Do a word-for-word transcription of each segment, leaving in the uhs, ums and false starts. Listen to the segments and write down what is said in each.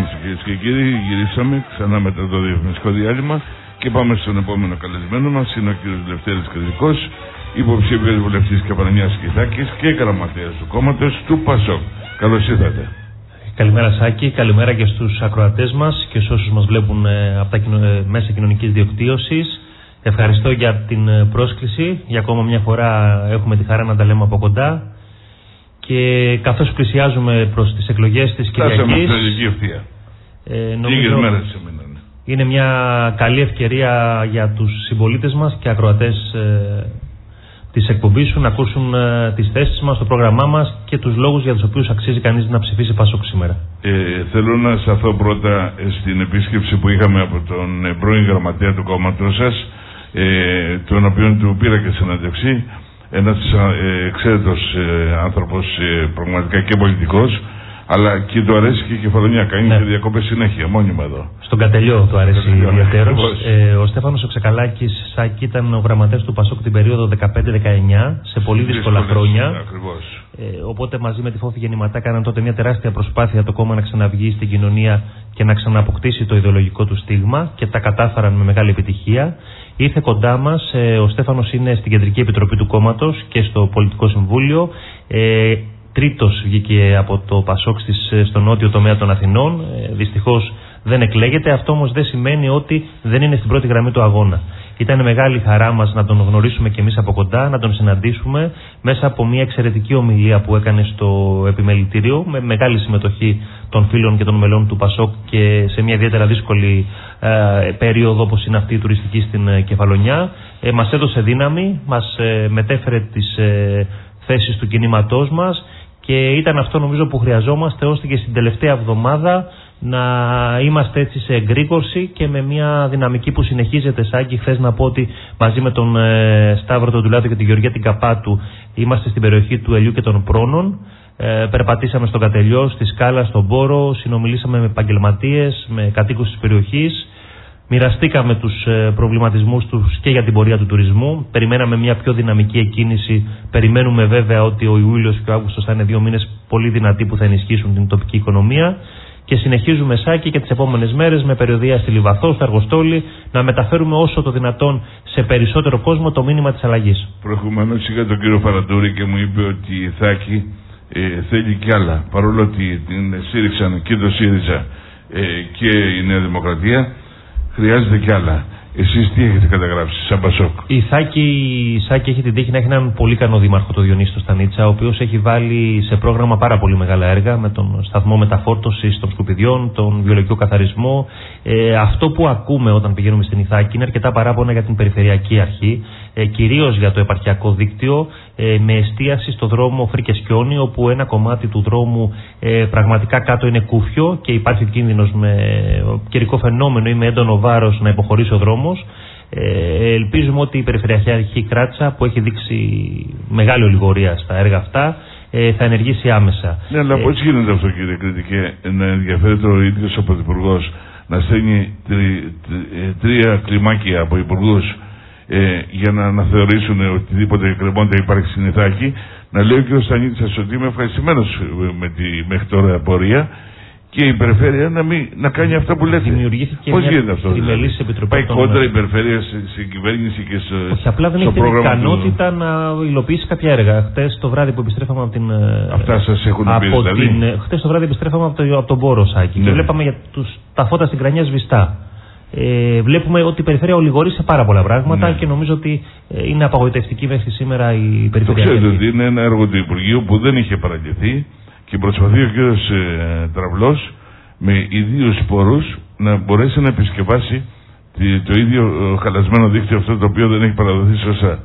Καλησπέρα κυρίες και κύριοι, γυρίσαμε ξανά μετά το διαφημιστικό διάλειμμα και πάμε στον επόμενο καλεσμένο μας. Είναι ο κύριος Λευτέρης Κρητικός, υποψήφιος βουλευτής Κεφαλονιάς και Ιθάκης και γραμματέας του κόμματος του ΠΑΣΟΚ. Καλώς ήρθατε. Καλημέρα Σάκη, καλημέρα και στους ακροατές μας και σε όσους μας βλέπουν ε, από τα κοινο... μέσα κοινωνικής δικτύωσης. Ευχαριστώ για την πρόσκληση. Για ακόμα μια φορά έχουμε τη χαρά να τα λέμε από κοντά. Και καθώς πλησιάζουμε προς τις εκλογές της Κυριακής, ε, νομίζω είναι μια καλή ευκαιρία για τους συμπολίτες μας και ακροατές ε, της εκπομπής σου να ακούσουν ε, τις θέσεις μας, το πρόγραμμά μας και τους λόγους για τους οποίους αξίζει κανείς να ψηφίσει ΠΑΣΟΚ σήμερα. Ε, θέλω να σταθώ πρώτα στην επίσκεψη που είχαμε από τον πρώην γραμματέα του κόμματος σας, ε, τον οποίον του πήρα και συνέντευξη. Ένας ε, εξαίρετος ε, άνθρωπος, ε, πραγματικά και πολιτικός, αλλά και του αρέσει και η Κεφαλονιά. Κάνει ναι. και διακόπες συνέχεια, μόνιμα εδώ. Στον Κατελιό του αρέσει ιδιαίτερος. Ε, ο Στέφανος ο Ξεκαλάκης Σάκη ήταν ο γραμματέας του ΠΑΣΟΚ την περίοδο δεκαπέντε δεκαεννιά, σε πολύ δύσκολα χρόνια. Ε, οπότε μαζί με τη Φόφη Γεννηματά κάναν τότε μια τεράστια προσπάθεια το κόμμα να ξαναβγεί στην κοινωνία και να ξανααποκτήσει το ιδεολογικό του στίγμα και τα κατάφεραν με μεγάλη επιτυχία. Ήρθε κοντά μας, ε, ο Στέφανος είναι στην Κεντρική Επιτροπή του κόμματος και στο Πολιτικό Συμβούλιο. Ε, τρίτος βγήκε από το ΠΑΣΟΚ στις, στο νότιο τομέα των Αθηνών. Ε, δυστυχώς δεν εκλέγεται. Αυτό όμως δεν σημαίνει ότι δεν είναι στην πρώτη γραμμή του αγώνα. Ήταν μεγάλη χαρά μας να τον γνωρίσουμε και εμείς από κοντά, να τον συναντήσουμε μέσα από μια εξαιρετική ομιλία που έκανε στο επιμελητήριο, με μεγάλη συμμετοχή των φίλων και των μελών του ΠΑΣΟΚ και σε μια ιδιαίτερα δύσκολη ε, περίοδο όπως είναι αυτή η τουριστική στην ε, Κεφαλονιά. Ε, μας έδωσε δύναμη, μας ε, μετέφερε τις ε, θέσεις του κινήματός μας και ήταν αυτό νομίζω που χρειαζόμαστε ώστε και στην τελευταία εβδομάδα να είμαστε έτσι σε εγκρήγορση και με μια δυναμική που συνεχίζεται. Σάκη, χθες να πω ότι μαζί με τον ε, Σταύρο τον Τουλάδο και την Γεωργία την Καπάτου είμαστε στην περιοχή του Ελιού και των Πρώνων. Ε, περπατήσαμε στον Κατελιό, στη Σκάλα, στον Πόρο, συνομιλήσαμε με επαγγελματίες, με κατοίκους της περιοχής. Μοιραστήκαμε τους ε, προβληματισμούς τους και για την πορεία του τουρισμού. Περιμέναμε μια πιο δυναμική εκκίνηση. Περιμένουμε βέβαια ότι ο Ιούλιος και ο Αύγουστος θα είναι δύο μήνες πολύ δυνατοί που θα ενισχύσουν την τοπική οικονομία. Και συνεχίζουμε Σάκη και τις επόμενες μέρες με περιοδεία στη Λιβαθό, στο Αργοστόλι, να μεταφέρουμε όσο το δυνατόν σε περισσότερο κόσμο το μήνυμα της αλλαγής. Προηγουμένως είχα τον κύριο Φαραντούρη και μου είπε ότι η Ιθάκη ε, θέλει κι άλλα. Παρόλο ότι την στήριξαν και το ΣΥΡΙΖΑ ε, και η Νέα Δημοκρατία, χρειάζεται κι άλλα. Εσείς τι έχετε καταγράψει σαν ΠΑΣΟΚ? Η Ιθάκη, η Ιθάκη έχει την τύχη να έχει έναν πολύ ικανό δήμαρχο, τον Διονύση Στανίτσα, ο οποίος έχει βάλει σε πρόγραμμα πάρα πολύ μεγάλα έργα με τον σταθμό μεταφόρτωσης των σκουπιδιών, τον βιολογικό καθαρισμό. Ε, αυτό που ακούμε όταν πηγαίνουμε στην Ιθάκη είναι αρκετά παράπονα για την περιφερειακή αρχή, ε, κυρίως για το επαρχιακό δίκτυο, ε, με εστίαση στο δρόμο Φρίκες-Κιόνι, όπου ένα κομμάτι του δρόμου ε, πραγματικά κάτω είναι κούφιο και υπάρχει κίνδυνος με καιρικό φαινόμενο ή με έντονο βάρος να υποχωρήσει ο δρόμος. Ε, ελπίζουμε ότι η Περιφερειακή Αρχή Κράτσα, που έχει δείξει μεγάλη ολιγορία στα έργα αυτά, ε, θα ενεργήσει άμεσα. Ναι, αλλά ε, πώς γίνεται αυτό, κύριε Κρητικέ, να ενδιαφέρεται ο ίδιος ο Πρωθυπουργός να στέλνει τρι, τρι, τρία κλιμάκια από υπουργούς ε, για να αναθεωρήσουν οτιδήποτε εκκρεμόνται υπάρχει στην Ιθάκη, να λέει ο κ. Στανίτσας ότι είμαι ευχαριστημένος με τη μέχρι τώρα πορεία και η περιφέρεια να, μην, να κάνει αυτά που λέτε. Δημιουργήθηκε πώς μια γίνεται αυτό? Δηλαδή? Πάει κόντρα η περιφέρεια στην κυβέρνηση και στο, όχι, απλά δεν στο έχει την ικανότητα του... να υλοποιήσει κάποια έργα. Χτες το βράδυ που επιστρέφαμε από την. Αυτά σας έχουν πει, δηλαδή. Την... Χτες το βράδυ επιστρέφαμε από, το, από τον Πόρο, Σάκη, ναι. Και βλέπαμε για τους, τα φώτα στην Κρανιά σβηστά. Ε, βλέπουμε ότι η περιφέρεια ολιγορεί σε πάρα πολλά πράγματα, ναι. Και νομίζω ότι ε, είναι απαγοητευτική μέχρι σήμερα η περιφέρεια. Το ξέρετε ότι είναι ένα έργο του Υπουργείου που δεν είχε παραγγελθεί και προσπαθεί ο κ. Ε, Τραυλός με ιδίους πόρους να μπορέσει να επισκευάσει το ίδιο ε, χαλασμένο δίκτυο αυτό το οποίο δεν έχει παραδοθεί σωστά.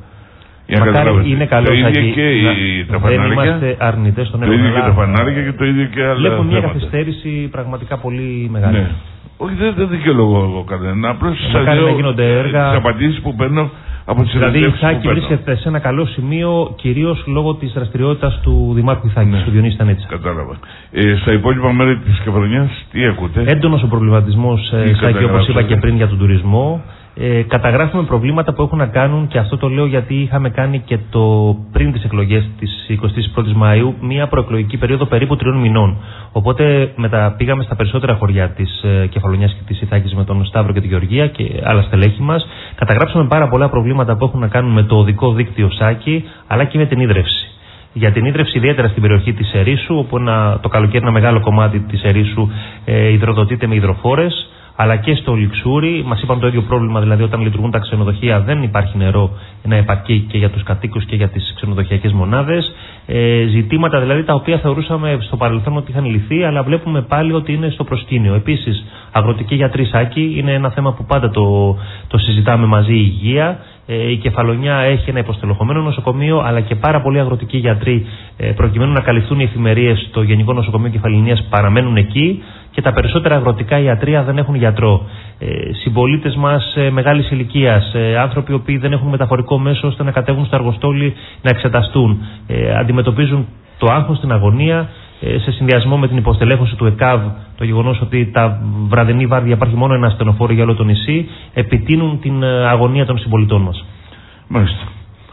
Μακάρι είναι καλό το ίδιο και, και η, τα φανάρια, δεν είμαστε αρνητές στον έργο. Το ίδιο και τα φανάρια και το ίδιο και άλλα. Βλέπουμε μια θέματα. καθυστέρηση πραγματικά πολύ μεγάλη. Ναι. Όχι, δεν, δεν δικαιολογώ εγώ κανένα. Απλώς σας λέω τις απαντήσεις που παίρνω από τις δηλαδή η Ιθάκη βρίσκεται σε ένα καλό σημείο κυρίως λόγω της δραστηριότητας του Δημάρχου Ιθάκη, ναι. Του Διονύση Στανίτσα. Κατάλαβα. Ε, στα υπόλοιπα μέρη της Κεφαλονιάς τι ακούτε? Έντονος ο προβληματισμός, Ιθάκη, όπως είπα και πριν, για τον τουρισμό. Ε, καταγράφουμε προβλήματα που έχουν να κάνουν, και αυτό το λέω γιατί είχαμε κάνει και το πριν τις εκλογές της εικοστής πρώτης Μαΐου μια προεκλογική περίοδο περίπου τριών μηνών. Οπότε μετά πήγαμε στα περισσότερα χωριά της ε, Κεφαλονιάς και της Ιθάκης με τον Σταύρο και τη Γεωργία και άλλα στελέχη μας. Καταγράψαμε πάρα πολλά προβλήματα που έχουν να κάνουν με το οδικό δίκτυο Σάκη, αλλά και με την ίδρυυση. Για την ίδρυυση, ιδιαίτερα στην περιοχή της Ερήσου, όπου ένα, το καλοκαίρι ένα μεγάλο κομμάτι της Ερήσου ε, υδροδοτείται με υδροφόρες, αλλά και στο Λιξούρι. Μας είπαν το ίδιο πρόβλημα, δηλαδή όταν λειτουργούν τα ξενοδοχεία δεν υπάρχει νερό να επαρκεί και για τους κατοίκους και για τις ξενοδοχειακές μονάδες. Ε, ζητήματα δηλαδή τα οποία θεωρούσαμε στο παρελθόν ότι είχαν λυθεί, αλλά βλέπουμε πάλι ότι είναι στο προσκήνιο. Επίσης, αγροτική γιατρή Σάκη είναι ένα θέμα που πάντα το, το συζητάμε μαζί, η υγεία. Ε, η Κεφαλονιά έχει ένα υποστελεχωμένο νοσοκομείο, αλλά και πάρα πολλοί αγροτικοί γιατροί, ε, προκειμένου να καλυφθούν οι εφημερίες στο Γενικό Νοσοκομείο Κεφαλονιάς, παραμένουν εκεί. Και τα περισσότερα αγροτικά ιατρεία δεν έχουν γιατρό. Ε, συμπολίτες μας ε, μεγάλης ηλικίας, ε, άνθρωποι οι οποίοι δεν έχουν μεταφορικό μέσο ώστε να κατέβουν στο αργοστόλι να εξεταστούν, ε, αντιμετωπίζουν το άγχος, την αγωνία, ε, σε συνδυασμό με την υποστελέχωση του ΕΚΑΒ, το γεγονός ότι τα βραδινή βάρδια υπάρχει μόνο ένα ασθενοφόρο για όλο το νησί, επιτείνουν την ε, αγωνία των συμπολιτών μας. Μάλιστα.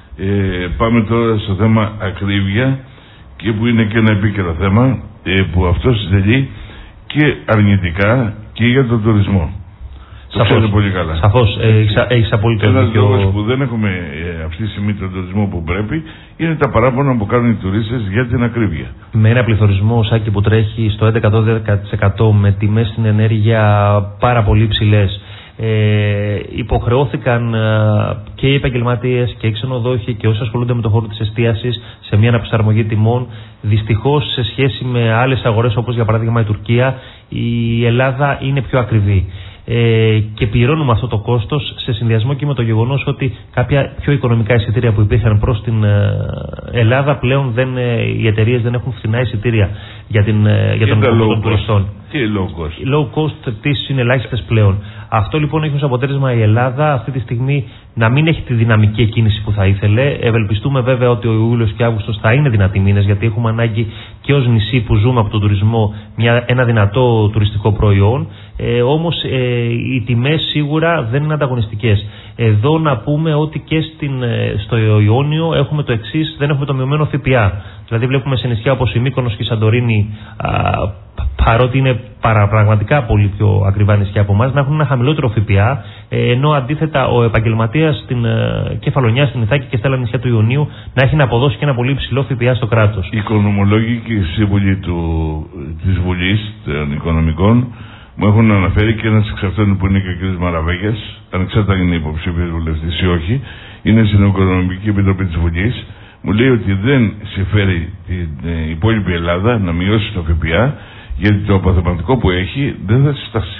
Ε, πάμε τώρα στο θέμα ακρίβεια, και που είναι και ένα επίκαιρο θέμα, ε, που αυτό συντελεί και αρνητικά και για τον τουρισμό. Το ξέρετε πολύ καλά. Σαφώς, έχεις απολύτως δίκιο. δίκιο. Ένας λόγος που δεν έχουμε ε, αυτή τη στιγμή τον τουρισμό που πρέπει είναι τα παράπονα που κάνουν οι τουρίστες για την ακρίβεια. Με ένα πληθωρισμό, Σάκη, που τρέχει στο έντεκα με δώδεκα τοις εκατό, με τιμές στην ενέργεια πάρα πολύ ψηλές, Ε, υποχρεώθηκαν ε, και οι επαγγελματίες και οι ξενοδόχοι και όσοι ασχολούνται με το χώρο της εστίασης σε μια αναπροσαρμογή τιμών. Δυστυχώς, σε σχέση με άλλες αγορές όπως για παράδειγμα η Τουρκία, η Ελλάδα είναι πιο ακριβή. Ε, και πληρώνουμε αυτό το κόστος σε συνδυασμό και με το γεγονός ότι κάποια πιο οικονομικά εισιτήρια που υπήρχαν προς την ε, Ελλάδα πλέον δεν, ε, οι εταιρείες δεν έχουν φθηνά εισιτήρια για, την, ε, για τον κόσμο των τουριστών. Και low cost. Low cost πτήσεις είναι ελάχιστες πλέον. Αυτό λοιπόν έχει ως αποτέλεσμα η Ελλάδα αυτή τη στιγμή να μην έχει τη δυναμική εκκίνηση που θα ήθελε. Ευελπιστούμε βέβαια ότι ο Ιούλιος και Αύγουστος θα είναι δυνατοί μήνες, γιατί έχουμε ανάγκη και ως νησί που ζούμε από τον τουρισμό μια, ένα δυνατό τουριστικό προϊόν. Ε, όμως ε, οι τιμές σίγουρα δεν είναι ανταγωνιστικές. Εδώ να πούμε ότι και στην, στο Ιόνιο έχουμε το εξής, δεν έχουμε το μειωμένο ΦΠΑ. Δηλαδή βλέπουμε σε νησιά όπως η Μύκονος και η Σαντορίνη, α, παρότι είναι παραπραγματικά πολύ πιο ακριβά νησιά από εμάς, να έχουν ένα χαμηλότερο ΦΠΑ, ενώ αντίθετα ο επαγγελματίας στην ε, Κεφαλονιά, στην Ιθάκη και στα άλλα νησιά του Ιωνίου να έχει να αποδώσει και ένα πολύ υψηλό ΦΠΑ στο κράτος. Οι οικονομολόγοι και οι σύμβουλοι του, της Βουλής των Οικονομικών μου έχουν αναφέρει, και ένας εξ αυτών που είναι και ο κ. Μαραβέγιας, ανεξάρτητα αν είναι υποψήφιος βουλευτής ή όχι, είναι στην Οικονομική Επιτροπή της Βουλής, μου λέει ότι δεν συμφέρει την ε, υπόλοιπη Ελλάδα να μειώσει το ΦΠΑ, γιατί το αποθεματικό που έχει δεν θα συστάσει.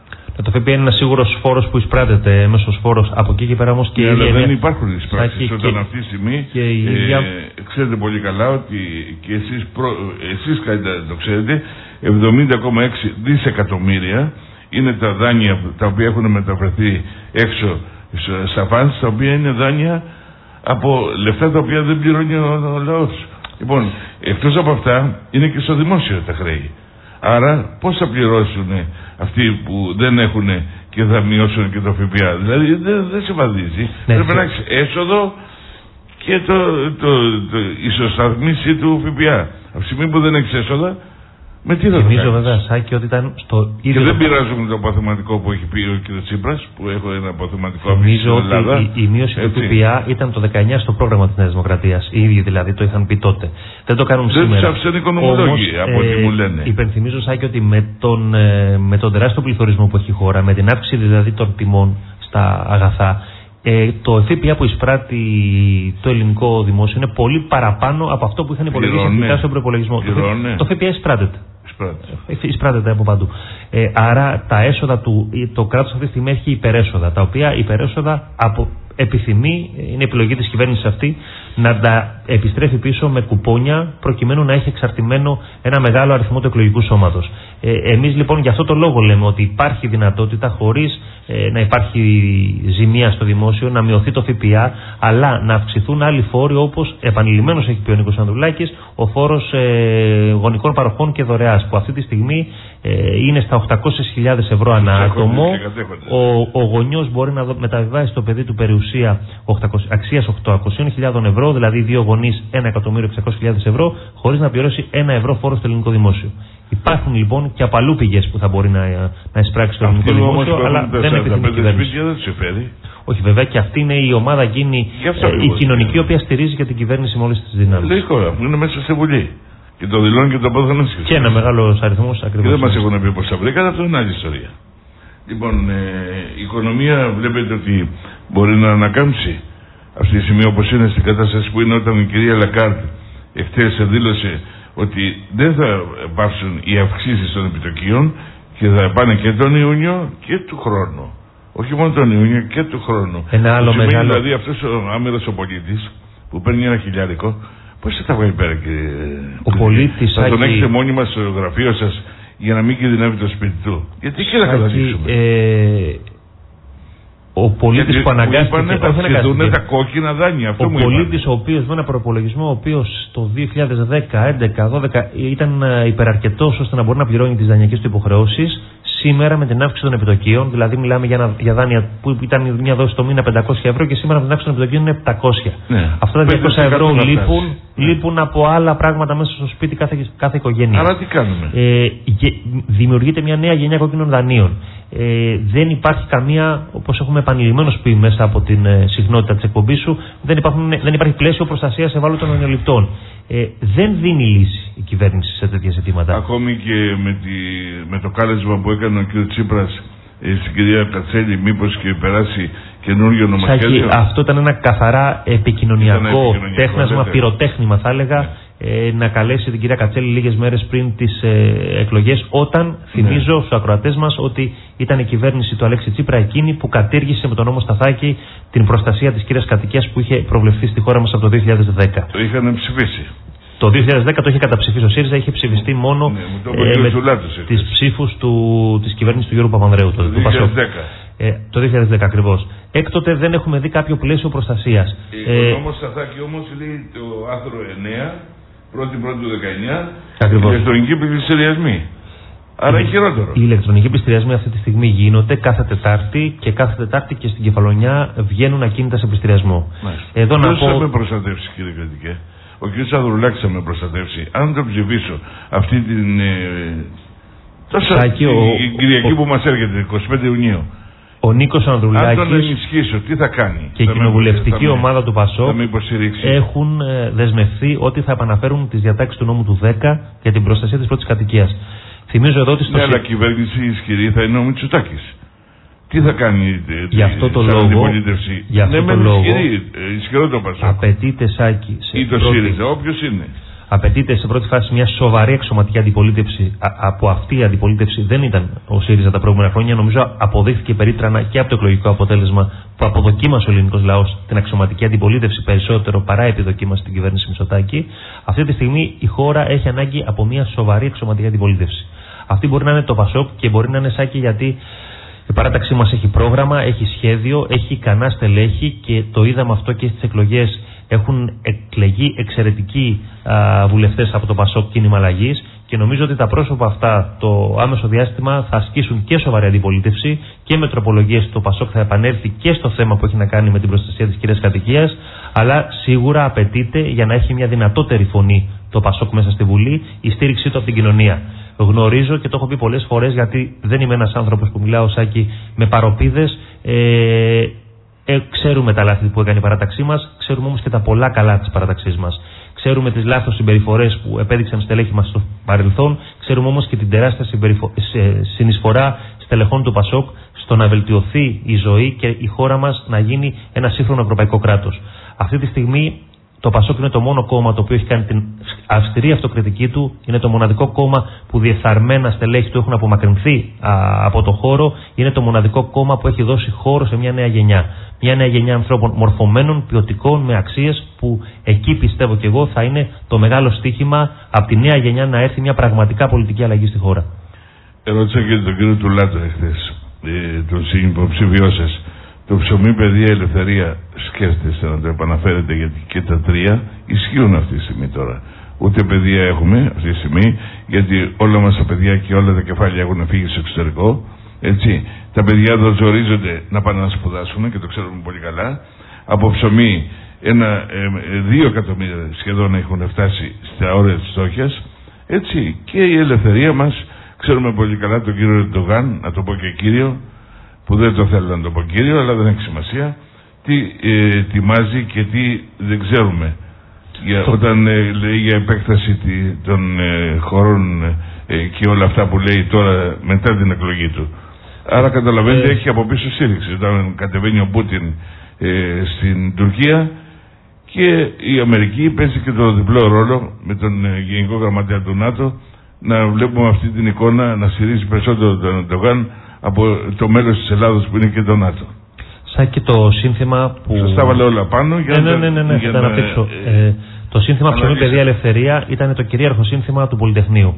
Το ΦΠΑ είναι ένα σίγουρος φόρος που εισπράτεται, έμεσος φόρος. Από εκεί και πέρα όμως και. Ναι, αλλά δεν υπάρχουν εισπράξεις. Όταν και... αυτή τη στιγμή και η... ε, ξέρετε πολύ καλά ότι και εσείς, προ... εσείς καλύτερα το ξέρετε, εβδομήντα κόμμα έξι δισεκατομμύρια είναι τα δάνεια τα οποία έχουν μεταφερθεί έξω στα φανς, τα οποία είναι δάνεια από λεφτά τα οποία δεν πληρώνει ο, ο λαός. Λοιπόν, εκτός από αυτά είναι και στο δημόσιο τα χρέη. Άρα πώς θα πληρώσουν αυτοί που δεν έχουν και θα μειώσουν και το ΦΠΑ? Δηλαδή δεν, δεν σε βαδίζει. Ναι, πρέπει να έχεις έσοδο και το, το, το ισοσταθμίση του ΦΠΑ. Από τη στιγμή που δεν έχεις έσοδα, με τι θα το κάνεις? Νομίζω βέβαια, Σάκη, ότι ήταν στο ίδιο. Και δεν πειράζουμε το αποθεματικό που έχει πει ο κ. Τσίπρας, που έχω ένα αποθεματικό από την Ελλάδα. Ότι η, η μείωση του ΦΠΑ ήταν το δεκαεννιά στο πρόγραμμα της Νέας Δημοκρατίας. Οι ίδιοι δηλαδή το είχαν πει τότε. Δεν το κάνουν δεν σήμερα. Δεν τους άφησαν οικονομολόγοι από ό,τι ε, μου λένε. Υπενθυμίζω, Σάκη, ότι με τον, ε, με τον τεράστιο πληθωρισμό που έχει η χώρα, με την αύξηση δηλαδή των τιμών στα αγαθά, Ε, το ΦΠΑ που εισπράττει το ελληνικό δημόσιο είναι πολύ παραπάνω από αυτό που είχαν υπολογίσει αρχικά στον προπολογισμό. Το, το ΦΠΑ εισπράττεται. Εισπράττεται από παντού. Ε, άρα τα έσοδα του, το κράτος αυτή τη στιγμή έχει υπερέσοδα, τα οποία υπερέσοδα από, επιθυμεί, είναι επιλογή της κυβέρνησης αυτή, να τα επιστρέφει πίσω με κουπόνια προκειμένου να έχει εξαρτημένο ένα μεγάλο αριθμό του εκλογικού σώματος. Ε, εμείς λοιπόν για αυτό το λόγο λέμε ότι υπάρχει δυνατότητα, χωρίς ε, να υπάρχει ζημία στο δημόσιο, να μειωθεί το ΦΠΑ, αλλά να αυξηθούν άλλοι φόροι, όπως επανειλημμένως έχει πει ο Νίκος Ανδρουλάκης, ο φόρος ε, γονικών παροχών και δωρεάς, που αυτή τη στιγμή ε, είναι στα οκτακόσιες χιλιάδες ευρώ ανά άτομο. Ο, ο γονιός μπορεί να μεταβιβάσει το παιδί του περιουσία αξίας οκτακόσιες χιλιάδες ευρώ, δηλαδή δύο γονείς ένα εκατομμύριο εξακόσιες χιλιάδες ευρώ, χωρίς να πληρώσει ένα ευρώ φόρο στο ελληνικό δημόσιο. Υπάρχουν λοιπόν και απαλού πηγές που θα μπορεί να, να εισπράξει το ελληνικό δημόσιο, αλλά δεν επιθυμεί η κυβέρνηση. Όχι, βέβαια, και αυτή είναι η ομάδα εκείνη, ε, η κοινωνική, η οποία στηρίζει και την κυβέρνηση με όλες τις δυνάμεις. Λέει χώρα, είναι μέσα στη Βουλή. Και το δηλώνει και το απόδειχνε. Και ένα μεγάλο αριθμό ακριβώς. Και δεν μας έχουν πει πώς θα βρήκατε, αυτό είναι άλλη ιστορία. Λοιπόν, ε, η οικονομία βλέπετε ότι μπορεί να ανακάμψει αυτή τη στιγμή όπως είναι στην κατάσταση που είναι, όταν η κυρία Λακάρτ εχθές δήλωσε ότι δεν θα πάψουν οι αυξήσεις των επιτοκίων και θα πάνε και τον Ιούνιο και του χρόνου. Όχι μόνο τον Ιούνιο και του χρόνου. Ένα άλλο σημαίνει, μεγάλο. Δηλαδή αυτός ο άμερος ο πολίτης που παίρνει ένα χιλιάρικο, πώς θα τα βγάλει πέρα, κύριε? Ο πολίτης, θα τον Άκη... έχετε μόνιμα στο γραφείο σας για να μην κινδυνεύει το σπίτι του? Γιατί και να καταλήξουμε. Ε... Ο πολίτης που αναγκάστηκε να αυξηθούν τα κόκκινα δάνεια. Αυτό ο μου πολίτης ο οποίος με ένα προπολογισμό ο οποίος το δύο χιλιάδες δέκα, έντεκα, δώδεκα ήταν υπεραρκετός ώστε να μπορεί να πληρώνει τις δανειακές του υποχρεώσεις, σήμερα με την αύξηση των επιτοκίων, δηλαδή μιλάμε για, ένα, για δάνεια που ήταν μια δόση το μήνα πεντακόσια ευρώ και σήμερα με την αύξηση των επιτοκίων είναι επτακόσια. Ναι. Αυτά τα διακόσια ευρώ λείπουν, ναι. λείπουν από άλλα πράγματα μέσα στο σπίτι κάθε, κάθε οικογένεια. Άρα τι κάνουμε? Ε, δημιουργείται μια νέα γενιά κόκκινων δανείων. Ε, δεν υπάρχει καμία, όπως έχουμε επανειλημμένως πει μέσα από την ε, συχνότητα της εκπομπής σου, δεν, υπάρχουν, δεν υπάρχει πλαίσιο προστασίας ευάλωτων δανειοληπτών. Ε, δεν δίνει λύση η κυβέρνηση σε τέτοια ζητήματα. Ακόμη και με, τη, με το κάλεσμα που έκανε ο κ. Τσίπρας ε, στην κυρία Κατσέλη, μήπως και περάσει καινούργιο νομοσχέδιο. Αυτό ήταν ένα καθαρά επικοινωνιακό τέχνασμα, πυροτέχνημα θα έλεγα. Ναι. Ε, να καλέσει την κυρία Κατσέλη λίγες μέρες πριν τις ε, εκλογές, όταν, θυμίζω ναι. στους ακροατές μας, ότι ήταν η κυβέρνηση του Αλέξη Τσίπρα εκείνη που κατήργησε με τον νόμο Σταθάκη την προστασία της κύριας κατοικίας που είχε προβλεφθεί στη χώρα μας από το δύο χιλιάδες δέκα. Το είχαν ψηφίσει. Το δύο χιλιάδες δέκα το είχε καταψηφίσει ο ΣΥΡΙΖΑ, είχε ψηφιστεί μόνο ναι, ε, με τις ψήφους του, της κυβέρνησης του Γιώργου Παπανδρέου. Το, το δύο χιλιάδες δέκα. Ε, το δύο χιλιάδες δέκα ακριβώς. Έκτοτε δεν έχουμε δει κάποιο πλαίσιο προστασίας. Ε, ε, ο νόμος Σταθάκη όμως λέει το άρθρο εννέα. πρώτη πρώτη του δεκαεννέα, ηλεκτρονική πληστηριασμή. Άρα είναι χειρότερο. Οι ηλεκτρονικοί πληστηριασμοί αυτή τη στιγμή γίνονται κάθε Τετάρτη και κάθε Τετάρτη και στην Κεφαλονιά βγαίνουν ακίνητα σε πληστηριασμό. Εδώ να πω... θα με προστατεύσει, κύριε Κρατικέ? Ο κ. Ανδρουλάκης θα με προστατεύσει. Αν το ψηφίσω αυτή την. Ε, τόσα Σάκη, η, ο, η Κυριακή ο, που μας έρχεται, εικοστή πέμπτη Ιουνίου. Ο Νίκος Ανδρουλάκης. Αν τον ενισχύσω, τι θα κάνει? Και η κοινοβουλευτική με, ομάδα του ΠΑΣΟΚ έχουν ε, δεσμευθεί ότι θα επαναφέρουν τις διατάξεις του νόμου του δέκα για την προστασία της πρώτης κατοικίας. Θυμίζω εδώ ότι στο. Ναι, αλλά κυβέρνηση ισχυρή θα είναι ο Μητσοτάκης. Τι θα κάνει ε, γι' αυτό το λόγο, αντιπολίτευση? γι' αυτό ναι, το λόγο ισχυρή, ισχυρό το ΠΑΣΟΚ. Απαιτείται, Σάκη, σε ή το πρώτη... ΣΥΡΙΖΑ, όποιος είναι. Απαιτείται σε πρώτη φάση μια σοβαρή αξιωματική αντιπολίτευση. Α, από αυτή η αντιπολίτευση δεν ήταν ο ΣΥΡΙΖΑ τα προηγούμενα χρόνια. Νομίζω αποδείχθηκε περίτρανα και από το εκλογικό αποτέλεσμα που αποδοκίμασε ο ελληνικός λαός την αξιωματική αντιπολίτευση περισσότερο παρά επιδοκίμασε την κυβέρνηση Μητσοτάκη. Αυτή τη στιγμή η χώρα έχει ανάγκη από μια σοβαρή αξιωματική αντιπολίτευση. Αυτή μπορεί να είναι το ΠΑΣΟΚ και μπορεί να είναι, Σάκη, γιατί η παράταξή μας έχει πρόγραμμα, έχει σχέδιο, έχει ικανά στελέχη και το είδαμε αυτό και στις εκλογές. Έχουν εκλεγεί εξαιρετικοί α, βουλευτές από το ΠΑΣΟΚ κίνημα αλλαγής και νομίζω ότι τα πρόσωπα αυτά το άμεσο διάστημα θα ασκήσουν και σοβαρή αντιπολίτευση και με τροπολογίες το ΠΑΣΟΚ θα επανέλθει και στο θέμα που έχει να κάνει με την προστασία της κυρίας κατοικίας, αλλά σίγουρα απαιτείται για να έχει μια δυνατότερη φωνή το ΠΑΣΟΚ μέσα στη Βουλή η στήριξή του από την κοινωνία. Γνωρίζω και το έχω πει πολλές φορές, γιατί δεν είμαι ένας άνθρωπος που μιλάω, Σάκη, με παροπίδες. Ε, Ε, ξέρουμε τα λάθη που έκανε η παράταξή μας, ξέρουμε όμως και τα πολλά καλά της παράταξής μας. Ξέρουμε τις λάθος συμπεριφορές που επέδειξαν στελέχη μας στο παρελθόν, ξέρουμε όμως και την τεράστια συμπεριφο... συνεισφορά στελεχών του ΠΑΣΟΚ στο να βελτιωθεί η ζωή και η χώρα μας να γίνει ένα σύγχρονο ευρωπαϊκό κράτος. Αυτή τη στιγμή το ΠΑΣΟΚ είναι το μόνο κόμμα το οποίο έχει κάνει την αυστηρή αυτοκριτική του, είναι το μοναδικό κόμμα που διεφθαρμένα στελέχη του έχουν απομακρυνθεί α, από το χώρο, είναι το μοναδικό κόμμα που έχει δώσει χώρο σε μια νέα γενιά. Μια νέα γενιά ανθρώπων μορφωμένων, ποιοτικών, με αξίες, που εκεί πιστεύω και εγώ θα είναι το μεγάλο στίχημα από τη νέα γενιά να έρθει μια πραγματικά πολιτική αλλαγή στη χώρα. Ερώτησα και τον κύριο Τουλάτο εχθές, ε, τον συνυποψηφιό σας. Το ψωμί, παιδεία, ελευθερία, σκέφτεστε να το επαναφέρετε, γιατί και τα τρία ισχύουν αυτή τη στιγμή τώρα. ούτε παιδεία έχουμε αυτή τη στιγμή, γιατί όλα μας τα παιδιά και όλα τα κεφάλια έχουν φύγει στο εξωτερικό. Έτσι. Τα παιδιά εδώ ζορίζονται να πάνε να σπουδάσουν και το ξέρουμε πολύ καλά. Από ψωμί ένα, ε, δύο εκατομμύρια σχεδόν έχουν φτάσει στα όρια της φτώχειας. Έτσι. Και η ελευθερία μας, ξέρουμε πολύ καλά τον κύριο Ερντογάν, να το πω και κύριο, που δεν το θέλω να το πω κύριο, αλλά δεν έχει σημασία, τι ε, ετοιμάζει και τι δεν ξέρουμε. Για, όταν ε, λέει για επέκταση τη, των ε, χωρών ε, και όλα αυτά που λέει τώρα μετά την εκλογή του. Άρα καταλαβαίνετε, ε... έχει από πίσω στήριξη. Όταν κατεβαίνει ο Πούτιν ε, στην Τουρκία, και η Αμερική παίζει και το διπλό ρόλο με τον ε, Γενικό Γραμματέα του ΝΑΤΟ, να βλέπουμε αυτή την εικόνα να στηρίζει περισσότερο τον Ερντογάν από το μέλος της Ελλάδος που είναι και το ΝΑΤΟ. Σαν και το σύνθημα που... Σας τα βάλε όλα πάνω για ναι, να... Ναι, ναι, ναι, για θα να... αναπτύξω. Ε, το σύνθημα Ψωμί, Παιδεία, Ελευθερία ήταν το κυρίαρχο σύνθημα του Πολυτεχνείου.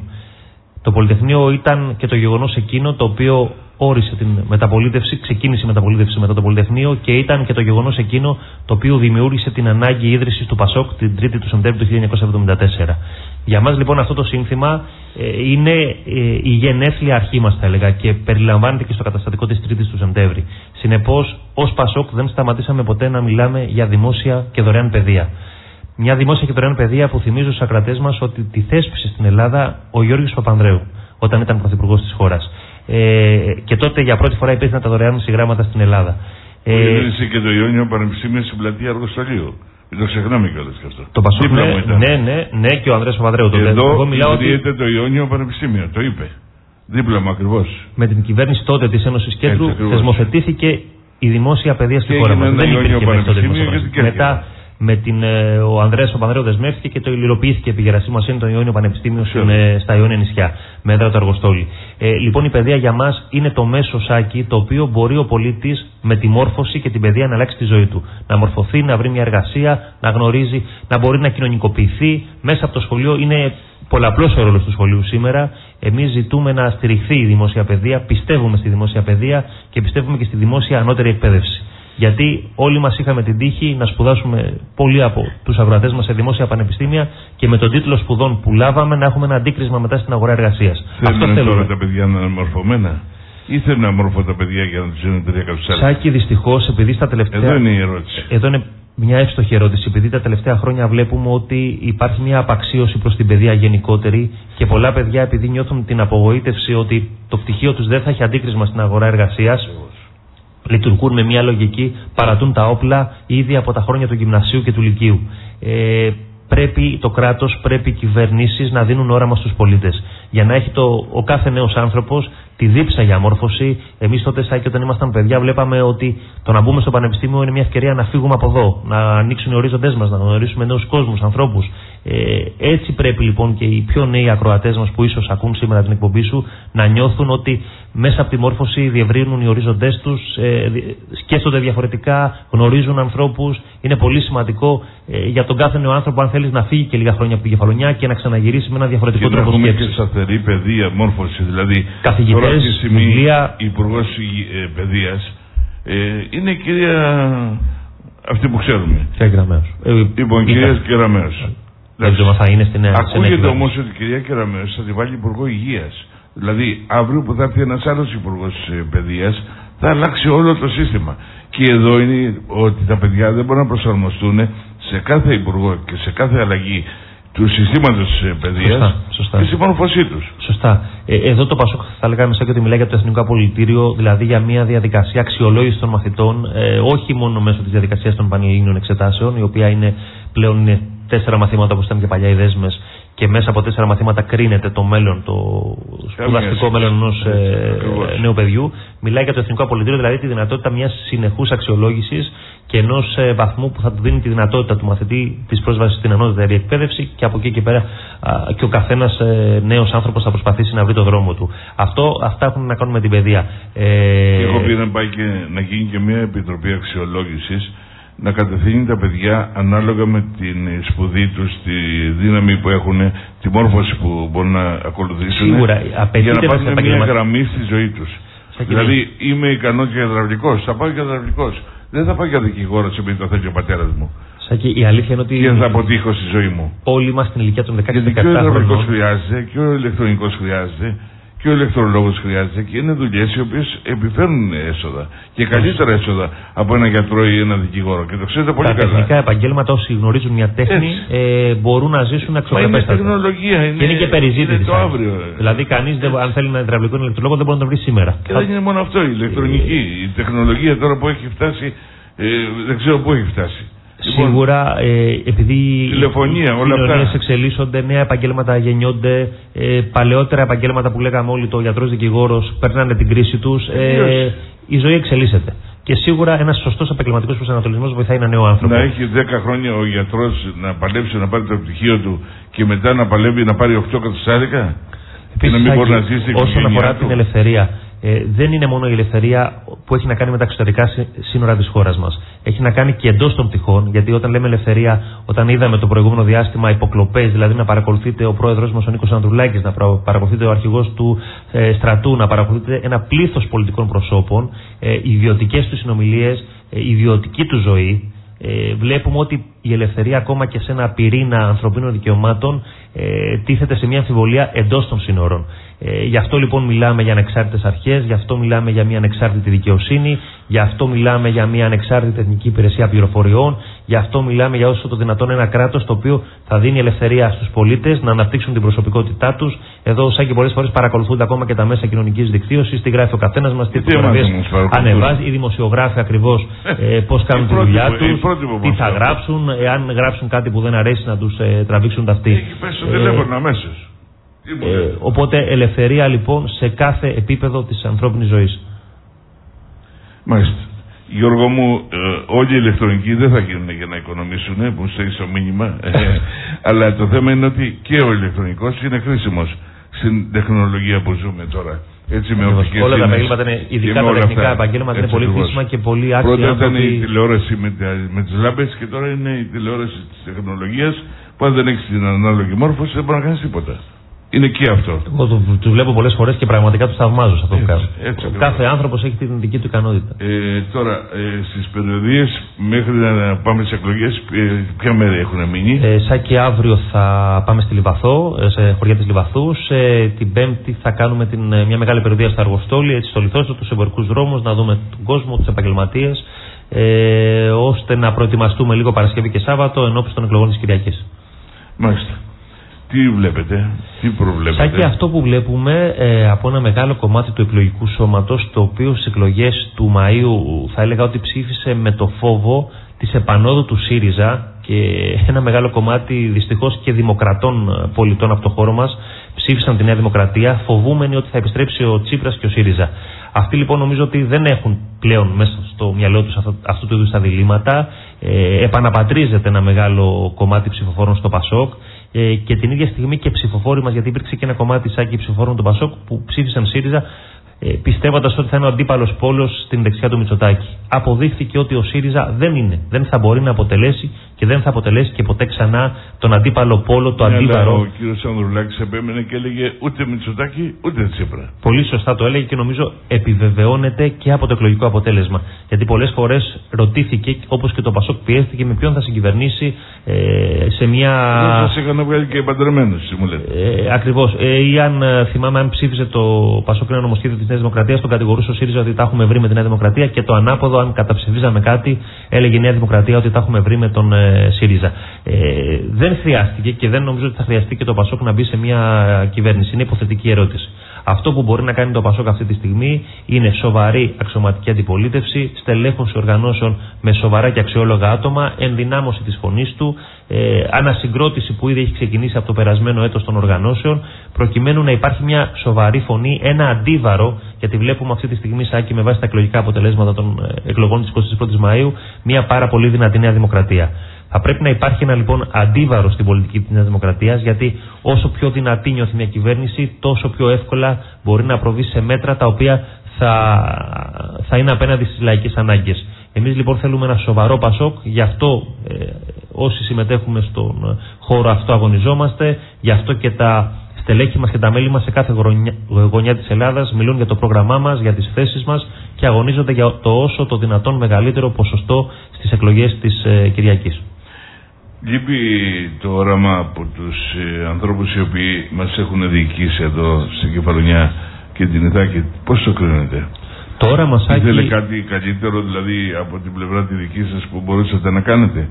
Το Πολυτεχνείο ήταν και το γεγονός εκείνο το οποίο όρισε την μεταπολίτευση, ξεκίνησε η μεταπολίτευση μετά το Πολυτεχνείο, και ήταν και το γεγονός εκείνο το οποίο δημιούργησε την ανάγκη ίδρυσης του ΠΑΣΟΚ την τρίτη του Σεπτέμβρη του χίλια εννιακόσια εβδομήντα τέσσερα. Για μας λοιπόν αυτό το σύνθημα ε, είναι ε, η γενέθλια αρχή μας, θα έλεγα, και περιλαμβάνεται και στο καταστατικό της τρίτης του Σεπτέμβρη. Συνεπώς, ως ΠΑΣΟΚ δεν σταματήσαμε ποτέ να μιλάμε για δημόσια και δωρεάν παιδεία. Μια δημόσια και δωρεάν παιδεία που θυμίζω στους ακρατές μας ότι τη θέσπισε στην Ελλάδα ο Γιώργος Παπανδρέου όταν ήταν πρωθυπουργός της χώρας. Ε, και τότε για πρώτη φορά υπήρχαν τα δωρεάν συγγράμματα στην Ελλάδα. Ε, Ίδρυσε και το Ιόνιο Πανεπιστήμιο στην πλατεία Αργοστολίου. Μην το ξεχνάμε κιόλας και αυτό. Το Πασόκ, ναι, ναι, ναι, ναι, και ο Ανδρέας Παπανδρέου. Εδώ ιδρύεται ότι... το Ιόνιο Πανεπιστήμιο, το είπε. Δίπλωμα ακριβώς. Με την κυβέρνηση τότε της Ένωσης Κέντρου θεσμοθετήθηκε η δημόσια παιδεία στη χώρα μας. Δεν υπήρχε μέχρι τότε δημόσια. Μετά με την, ε, ο Ανδρέας Παπανδρέου δεσμεύτηκε και το υλοποιήθηκε επί Γερασίμου το Ιόνιο Πανεπιστήμιο στην, στα Ιόνια νησιά, με έδρα το Αργοστόλι. Ε, λοιπόν, η παιδεία για μας είναι το μέσο, Σάκη, το οποίο μπορεί ο πολίτης με τη μόρφωση και την παιδεία να αλλάξει τη ζωή του. Να μορφωθεί, να βρει μια εργασία, να γνωρίζει, να μπορεί να κοινωνικοποιηθεί μέσα από το σχολείο. Είναι πολλαπλός ο ρόλος του σχολείου σήμερα. Εμείς ζητούμε να στηριχθεί η δημόσια παιδεία, πιστεύουμε στη δημόσια παιδεία και πιστεύουμε και στη δημόσια ανώτερη εκπαίδευση. Γιατί όλοι μας είχαμε την τύχη να σπουδάσουμε, πολλοί από τους αγροατές μας, σε δημόσια πανεπιστήμια, και με τον τίτλο σπουδών που λάβαμε να έχουμε ένα αντίκρισμα μετά στην αγορά εργασίας. Θέλουν τώρα τα παιδιά να είναι μορφωμένα, ή θέλουν να μορφωθούν τα παιδιά για να τους δίνουν τρία κατοστάρια? Σάκη, δυστυχώς, επειδή στα τελευταία. Εδώ είναι η ερώτηση. Εδώ είναι μια εύστοχη ερώτηση, επειδή τα τελευταία χρόνια βλέπουμε ότι υπάρχει μια απαξίωση προς την παιδεία γενικότερη, και πολλά παιδιά, επειδή νιώθουν την απογοήτευση ότι το πτυχίο τους δεν θα έχει αντίκρισμα στην αγορά εργασίας, λειτουργούν με μια λογική, παρατούν τα όπλα ήδη από τα χρόνια του γυμνασίου και του λυκείου. Ε, πρέπει το κράτος, πρέπει οι κυβερνήσεις να δίνουν όραμα στους πολίτες. Για να έχει το, ο κάθε νέος άνθρωπος τη δίψα για μόρφωση. Εμείς τότε, Σάκη, όταν ήμασταν παιδιά, βλέπαμε ότι το να μπούμε στο πανεπιστήμιο είναι μια ευκαιρία να φύγουμε από εδώ, να ανοίξουν οι ορίζοντές μας, να γνωρίσουμε νέους κόσμους, ανθρώπους. Ε, έτσι πρέπει λοιπόν και οι πιο νέοι ακροατές μας που ίσως ακούν σήμερα την εκπομπή σου να νιώθουν ότι μέσα από τη μόρφωση διευρύνουν οι ορίζοντές τους, ε, σκέφτονται διαφορετικά, γνωρίζουν ανθρώπους. Είναι πολύ σημαντικό ε, για τον κάθε νέο άνθρωπο, αν θέλεις, να φύγει και λίγα χρόνια από την Κεφαλονιά και να ξαναγυρίσει με ένα διαφορετικό και τρόπο σκέψης. Και να έχουμε και σταθερή παιδεία, μόρφωση, δηλαδή. Καθηγητές, τώρα αυτή τη στιγμή βιβλία... η Υπουργός ε, Παιδείας ε, είναι η κυρία αυτή που ξέρουμε. Και Κεραμέως. Ε, λοιπόν, κυρία Κεραμέως. Δεν ξέρω, θα είναι στην ακούγεται όμως ότι η κυρία Κεραμέως θα τη βάλει Υπουργό Υγείας. Δηλαδή, αύριο που θα έρθει ένας άλλος Υπουργός Παιδείας, θα αλλάξει όλο το σύστημα. Και εδώ είναι ότι τα παιδιά δεν μπορούν να προσαρμοστούν σε κάθε Υπουργό και σε κάθε αλλαγή του συστήματος παιδείας και στη μόρφωσή τους. Σωστά. Ε, εδώ το Πασόκ θα λέγαμε σαν και ότι μιλάει για το Εθνικό Απολυτήριο, δηλαδή για μια διαδικασία αξιολόγηση των μαθητών, ε, όχι μόνο μέσω της διαδικασίας των πανελλήνιων εξετάσεων, η οποία είναι πλέον είναι τέσσερα μαθήματα, όπως ήταν και παλιά οι δέσμες, και μέσα από τέσσερα μαθήματα κρίνεται το μέλλον, το σπουδαστικό μέλλον ενός ε, νέου παιδιού. Μιλάει για το Εθνικό Απολυτήριο, δηλαδή τη δυνατότητα μιας συνεχούς αξιολόγησης και ενός ε, βαθμού που θα του δίνει τη δυνατότητα του μαθητή της πρόσβασης στην ανώτερη εκπαίδευση, και από εκεί και πέρα α, και ο καθένας ε, νέος άνθρωπος θα προσπαθήσει να βρει το δρόμο του. Αυτό, αυτά έχουν να κάνουν με την παιδεία. Ε, και έχω πει να πάει και να γίνει και μια επιτροπή αξιολόγησης, να κατευθύνει τα παιδιά ανάλογα με την σπουδή τους, τη δύναμη που έχουν, τη μόρφωση που μπορούν να ακολουθήσουν. Σίγουρα, για να πάρουν μια γραμμή στη ζωή τους. Δηλαδή, είμαι ικανός για υδραυλικός, θα πάω για υδραυλικός. Δεν θα πάω για δικηγόρος επειδή το θέλει ο πατέρας μου. Σάκη, η αλήθεια είναι ότι. Και θα αποτύχω στη ζωή μου. Όλοι μας στην ηλικία των δεκαέξι δεκαεπτά χρόνων. Γιατί και ο υδραυλικός χρειάζεται, και ο ηλεκτρονικός χρειάζεται, και ο ηλεκτρολόγος χρειάζεται, και είναι δουλειές οι οποίες επιφέρουν έσοδα. Και καλύτερα έσοδα από ένα γιατρό ή ένα δικηγόρο. Και το ξέρετε πολύ τα καλά. Τα τεχνικά επαγγέλματα, όσοι γνωρίζουν μια τέχνη, ε, μπορούν να ζήσουν αξιοπρεπέστατα. Είναι τεχνολογία, είναι, και είναι και περιζήτηση. Είναι το αύριο. Δηλαδή, κανείς, αν θέλει ένα υδραυλικό ηλεκτρολόγο, δεν μπορεί να το βρει σήμερα. Και δεν είναι μόνο αυτό. Η ηλεκτρονική, η τεχνολογία τώρα που έχει φτάσει, ε, δεν ξέρω πού έχει φτάσει. Σίγουρα, ε, επειδή τηλεφωνία, οι κοινωνίες εξελίσσονται, νέα επαγγέλματα γεννιόνται, ε, παλαιότερα επαγγέλματα που λέγαμε όλοι, το γιατρός δικηγόρος, παίρνανε την κρίση τους, ε, η ζωή εξελίσσεται. Και σίγουρα ένας σωστός επαγγελματικός προσανατολισμός βοηθάει ένα νέο άνθρωπο. Να έχει δέκα χρόνια ο γιατρός να παλέψει να πάρει το πτυχίο του και μετά να παλεύει να πάρει οκτώ κατοστάρικα. Επίσης, να μην μπορεί να ζήσει όσον αφορά την ελευθερία, ε, δεν είναι μόνο η ελευθερία που έχει να κάνει με τα εξωτερικά σύνορα της χώρας μας. Έχει να κάνει και εντός των πτυχών, γιατί όταν λέμε ελευθερία, όταν είδαμε το προηγούμενο διάστημα υποκλοπές, δηλαδή να παρακολουθείτε ο πρόεδρος μας ο Νίκος Ανδρουλάκης, να παρακολουθείτε ο αρχηγός του ε, στρατού, να παρακολουθείτε ένα πλήθος πολιτικών προσώπων, ε, ιδιωτικές του συνομιλίες, ε, ιδιωτική του ζωή. Ε, βλέπουμε ότι η ελευθερία ακόμα και σε ένα πυρήνα ανθρωπίνων δικαιωμάτων ε, τίθεται σε μια αμφιβολία εντός των σύνορων. Ε, γι' αυτό λοιπόν μιλάμε για ανεξάρτητες αρχές, γι' αυτό μιλάμε για μια ανεξάρτητη δικαιοσύνη, γι' αυτό μιλάμε για μια ανεξάρτητη εθνική υπηρεσία πληροφοριών, γι' αυτό μιλάμε για όσο το δυνατόν ένα κράτος το οποίο θα δίνει ελευθερία στους πολίτες να αναπτύξουν την προσωπικότητά τους. Εδώ, Σάκη, πολλές φορές παρακολουθούνται ακόμα και τα μέσα κοινωνικής δικτύωσης, τι γράφει ο καθένας μας, τι φωτογραφίες ανεβάζει, οι δημοσιογράφοι ακριβώς ε, πώς κάνουν τη δουλειά τους, τι θα γράψουν, εάν γράψουν κάτι που δεν αρέσει να τους ε, τραβήξουν τα αυτή. Έχει πέσει στο τηλέφωνο αμέσως. Ε, οπότε ελευθερία λοιπόν σε κάθε επίπεδο της ανθρώπινης ζωής. Μάλιστα. Γιώργο μου, ε, όλοι οι ηλεκτρονικοί δεν θα γίνουν για να οικονομήσουν, που στέκει στο μήνυμα. Ε, αλλά το θέμα είναι ότι και ο ηλεκτρονικός είναι χρήσιμος στην τεχνολογία που ζούμε τώρα. Έτσι, με οπτικές όλα τα επαγγέλματα είναι, ειδικά τα τεχνικά επαγγέλματα, είναι πολύ χρήσιμα και πολύ άξια. Πρώτα ήταν η τηλεόραση με, με τις λάμπες και τώρα είναι η τηλεόραση της τεχνολογίας που αν δεν έχεις την ανάλογη μόρφωση δεν μπορεί να κάνεις τίποτα. Είναι και αυτό. Εγώ του, του βλέπω πολλές φορές και πραγματικά τους θαυμάζω σε αυτό που κάνουν. Κάθε άνθρωπος έχει την δική του ικανότητα. Ε, τώρα, ε, στις περιοδίες, μέχρι να πάμε στις εκλογές, ε, ποια μέρα έχουν μείνει? Ε, Σάκη, αύριο θα πάμε στη Λιβαθό, σε χωριά της Λιβαθού. Ε, την Πέμπτη θα κάνουμε την, μια μεγάλη περιοδία στο Αργοστόλι, έτσι στο Λιθόστο, τους εμπορικούς δρόμους, να δούμε τον κόσμο, τους επαγγελματίες, ε, ώστε να προετοιμαστούμε λίγο Παρασκευή και Σάββατο ενώπιση των εκλογών της Κυριακής. Μάλιστα. Τι βλέπετε, τι προβλέπετε? Σάκη, αυτό που βλέπουμε ε, από ένα μεγάλο κομμάτι του εκλογικού σώματος, το οποίο στις εκλογές του Μαΐου θα έλεγα ότι ψήφισε με το φόβο της επανόδου του ΣΥΡΙΖΑ, και ένα μεγάλο κομμάτι δυστυχώς και δημοκρατών πολιτών από το χώρο μας ψήφισαν τη Νέα Δημοκρατία, φοβούμενοι ότι θα επιστρέψει ο Τσίπρας και ο ΣΥΡΙΖΑ. Αυτοί λοιπόν νομίζω ότι δεν έχουν πλέον μέσα στο μυαλό τους αυτού, αυτού του είδους τα διλήμματα. Ε, επαναπατρίζεται ένα μεγάλο κομμάτι ψηφοφόρων στο ΠΑΣΟΚ ε, και την ίδια στιγμή και ψηφοφόροι μας, γιατί υπήρξε και ένα κομμάτι Σάκη ψηφοφόρων του ΠΑΣΟΚ που ψήφισαν ΣΥΡΙΖΑ ε, πιστεύοντας ότι θα είναι ο αντίπαλος πόλος στην δεξιά του Μητσοτάκη. Αποδείχθηκε ότι ο ΣΥΡΙΖΑ δεν είναι, δεν θα μπορεί να αποτελέσει και δεν θα αποτελέσει και ποτέ ξανά τον αντίπαλο πόλο, το ναι, αντίβαρο. Ο κ. Ανδρουλάκης επέμενε και έλεγε ούτε Μητσοτάκη ούτε Τσίπρα. Πολύ σωστά το έλεγε και νομίζω επιβεβαιώνεται και από το εκλογικό αποτέλεσμα. Γιατί πολλές φορές ρωτήθηκε, όπως και το ΠΑΣΟΚ πιέστηκε, με ποιον θα συγκυβερνήσει ε, σε μια. Δεν σας είχαν βγάλει και παντρεμένους, μου λέτε. Ε, Ακριβώς. Ε, ή αν θυμάμαι, αν ψήφιζε το ΠΑΣΟΚ ένα νομοσχέδιο της Νέας Δημοκρατίας, τον κατηγορούσε ο ΣΥΡΙΖΑ ότι τα έχουμε βρει με τη Νέα Δημοκρατία, και το ανάποδο, αν καταψηφίζαμε κάτι, έλεγε η Νέα Δημοκρατία ότι τα έχουμε βρει με τον ε, ΣΥΡΙΖΑ. Ε, δεν χρειάστηκε και δεν νομίζω ότι θα χρειαστεί και το ΠΑΣΟΚ να μπει σε μια κυβέρνηση. Είναι υποθετική ερώτηση. Αυτό που μπορεί να κάνει το ΠΑΣΟΚ αυτή τη στιγμή είναι σοβαρή αξιωματική αντιπολίτευση, στελέχωση οργανώσεων με σοβαρά και αξιόλογα άτομα, ενδυνάμωση της φωνής του, ε, ανασυγκρότηση που ήδη έχει ξεκινήσει από το περασμένο έτος των οργανώσεων, προκειμένου να υπάρχει μια σοβαρή φωνή, ένα αντίβαρο, γιατί βλέπουμε αυτή τη στιγμή, Σάκη, με βάση τα εκλογικά αποτελέσματα των εκλογών της εικοστής πρώτης Μαΐου, μια πάρα πολύ δυνατή Νέα Δημοκρατία. Θα πρέπει να υπάρχει ένα λοιπόν αντίβαρο στην πολιτική της Νέας Δημοκρατίας, γιατί όσο πιο δυνατή νιώθει μια κυβέρνηση, τόσο πιο εύκολα μπορεί να προβεί σε μέτρα τα οποία θα, θα είναι απέναντι στις λαϊκές ανάγκες. Εμείς λοιπόν θέλουμε ένα σοβαρό ΠΑΣΟΚ, γι' αυτό ε, όσοι συμμετέχουμε στον χώρο αυτό αγωνιζόμαστε, γι' αυτό και τα στελέχη μας και τα μέλη μας σε κάθε γωνιά, γωνιά της Ελλάδας μιλούν για το πρόγραμμά μας, για τις θέσεις μας και αγωνίζονται για το όσο το δυνατόν μεγαλύτερο ποσοστό στις εκλογές της ε, Κυριακής. Λείπει το όραμα από τους ε, ανθρώπους οι οποίοι μας έχουν διοικήσει εδώ στην Κεφαλονιά και την Ιθάκη. Πώς το κρίνετε? Το όραμα, Σάκη... Ήθελε κάτι καλύτερο δηλαδή από την πλευρά τη δική σας που μπορούσατε να κάνετε?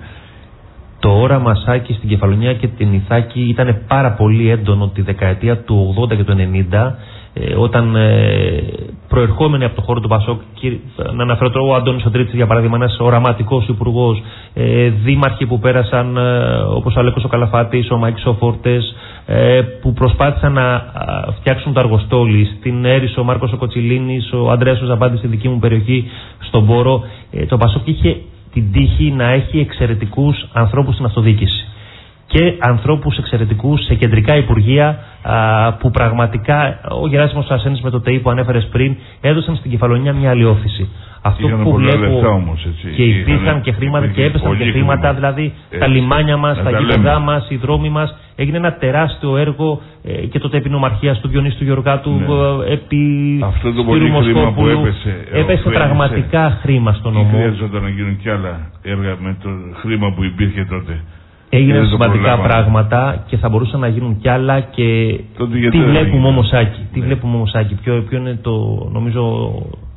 Το όραμα, Σάκη, στην Κεφαλονιά και την Ιθάκη ήταν πάρα πολύ έντονο τη δεκαετία του ογδόντα και του ενενήντα, ε, όταν ε, προερχόμενοι από το χώρο του Πασόκ, να αναφέρω τώρα ο Αντώνης ο Τρίτης για παράδειγμα, ένας οραματικός υπουργός, ε, δήμαρχοι που πέρασαν ε, όπως ο Αλέκος ο Καλαφάτης, ο Μάκης ο Φόρτες, ε, που προσπάθησαν να φτιάξουν το αργοστόλι, στην Έρησο ο Μάρκος ο Κοτσιλίνης, ο Ανδρέας ο Ζαμπάντης στη δική μου περιοχή στον Πόρο. Ε, το Πασόκ είχε την τύχη να έχει εξαιρετικούς ανθρώπους στην αυτοδιοίκηση και ανθρώπους εξαιρετικούς σε κεντρικά υπουργεία α, που πραγματικά ο Γεράσιμος Ασένης με το ΤΕΙ που ανέφερες πριν έδωσαν στην Κεφαλονιά μια άλλη όθηση. Αυτό είχαν που βλέπω όμως, και υπήρχαν και χρήματα και έπεσαν και χρήματα, δηλαδή έτσι, τα λιμάνια μας, τα γήπεδά μας, οι δρόμοι μας. Έγινε ένα τεράστιο έργο ε, και τότε επί νομαρχίας του Διονύση του Γεωργάτου, ναι. ε, επί αυτό το πολύ χρήμα που έπεσε. Έπεσε πραγματικά χρήμα στον νομό. Χρειαζόταν να γίνουν κι άλλα έργα με το χρήμα που υπήρχε τότε. Έγιναν σημαντικά πράγματα και θα μπορούσαν να γίνουν κι άλλα και τι βλέπουμε όμως, Άκη, τι ναι. βλέπουμε όμως, Άκη, ποιο, ποιο είναι το, νομίζω,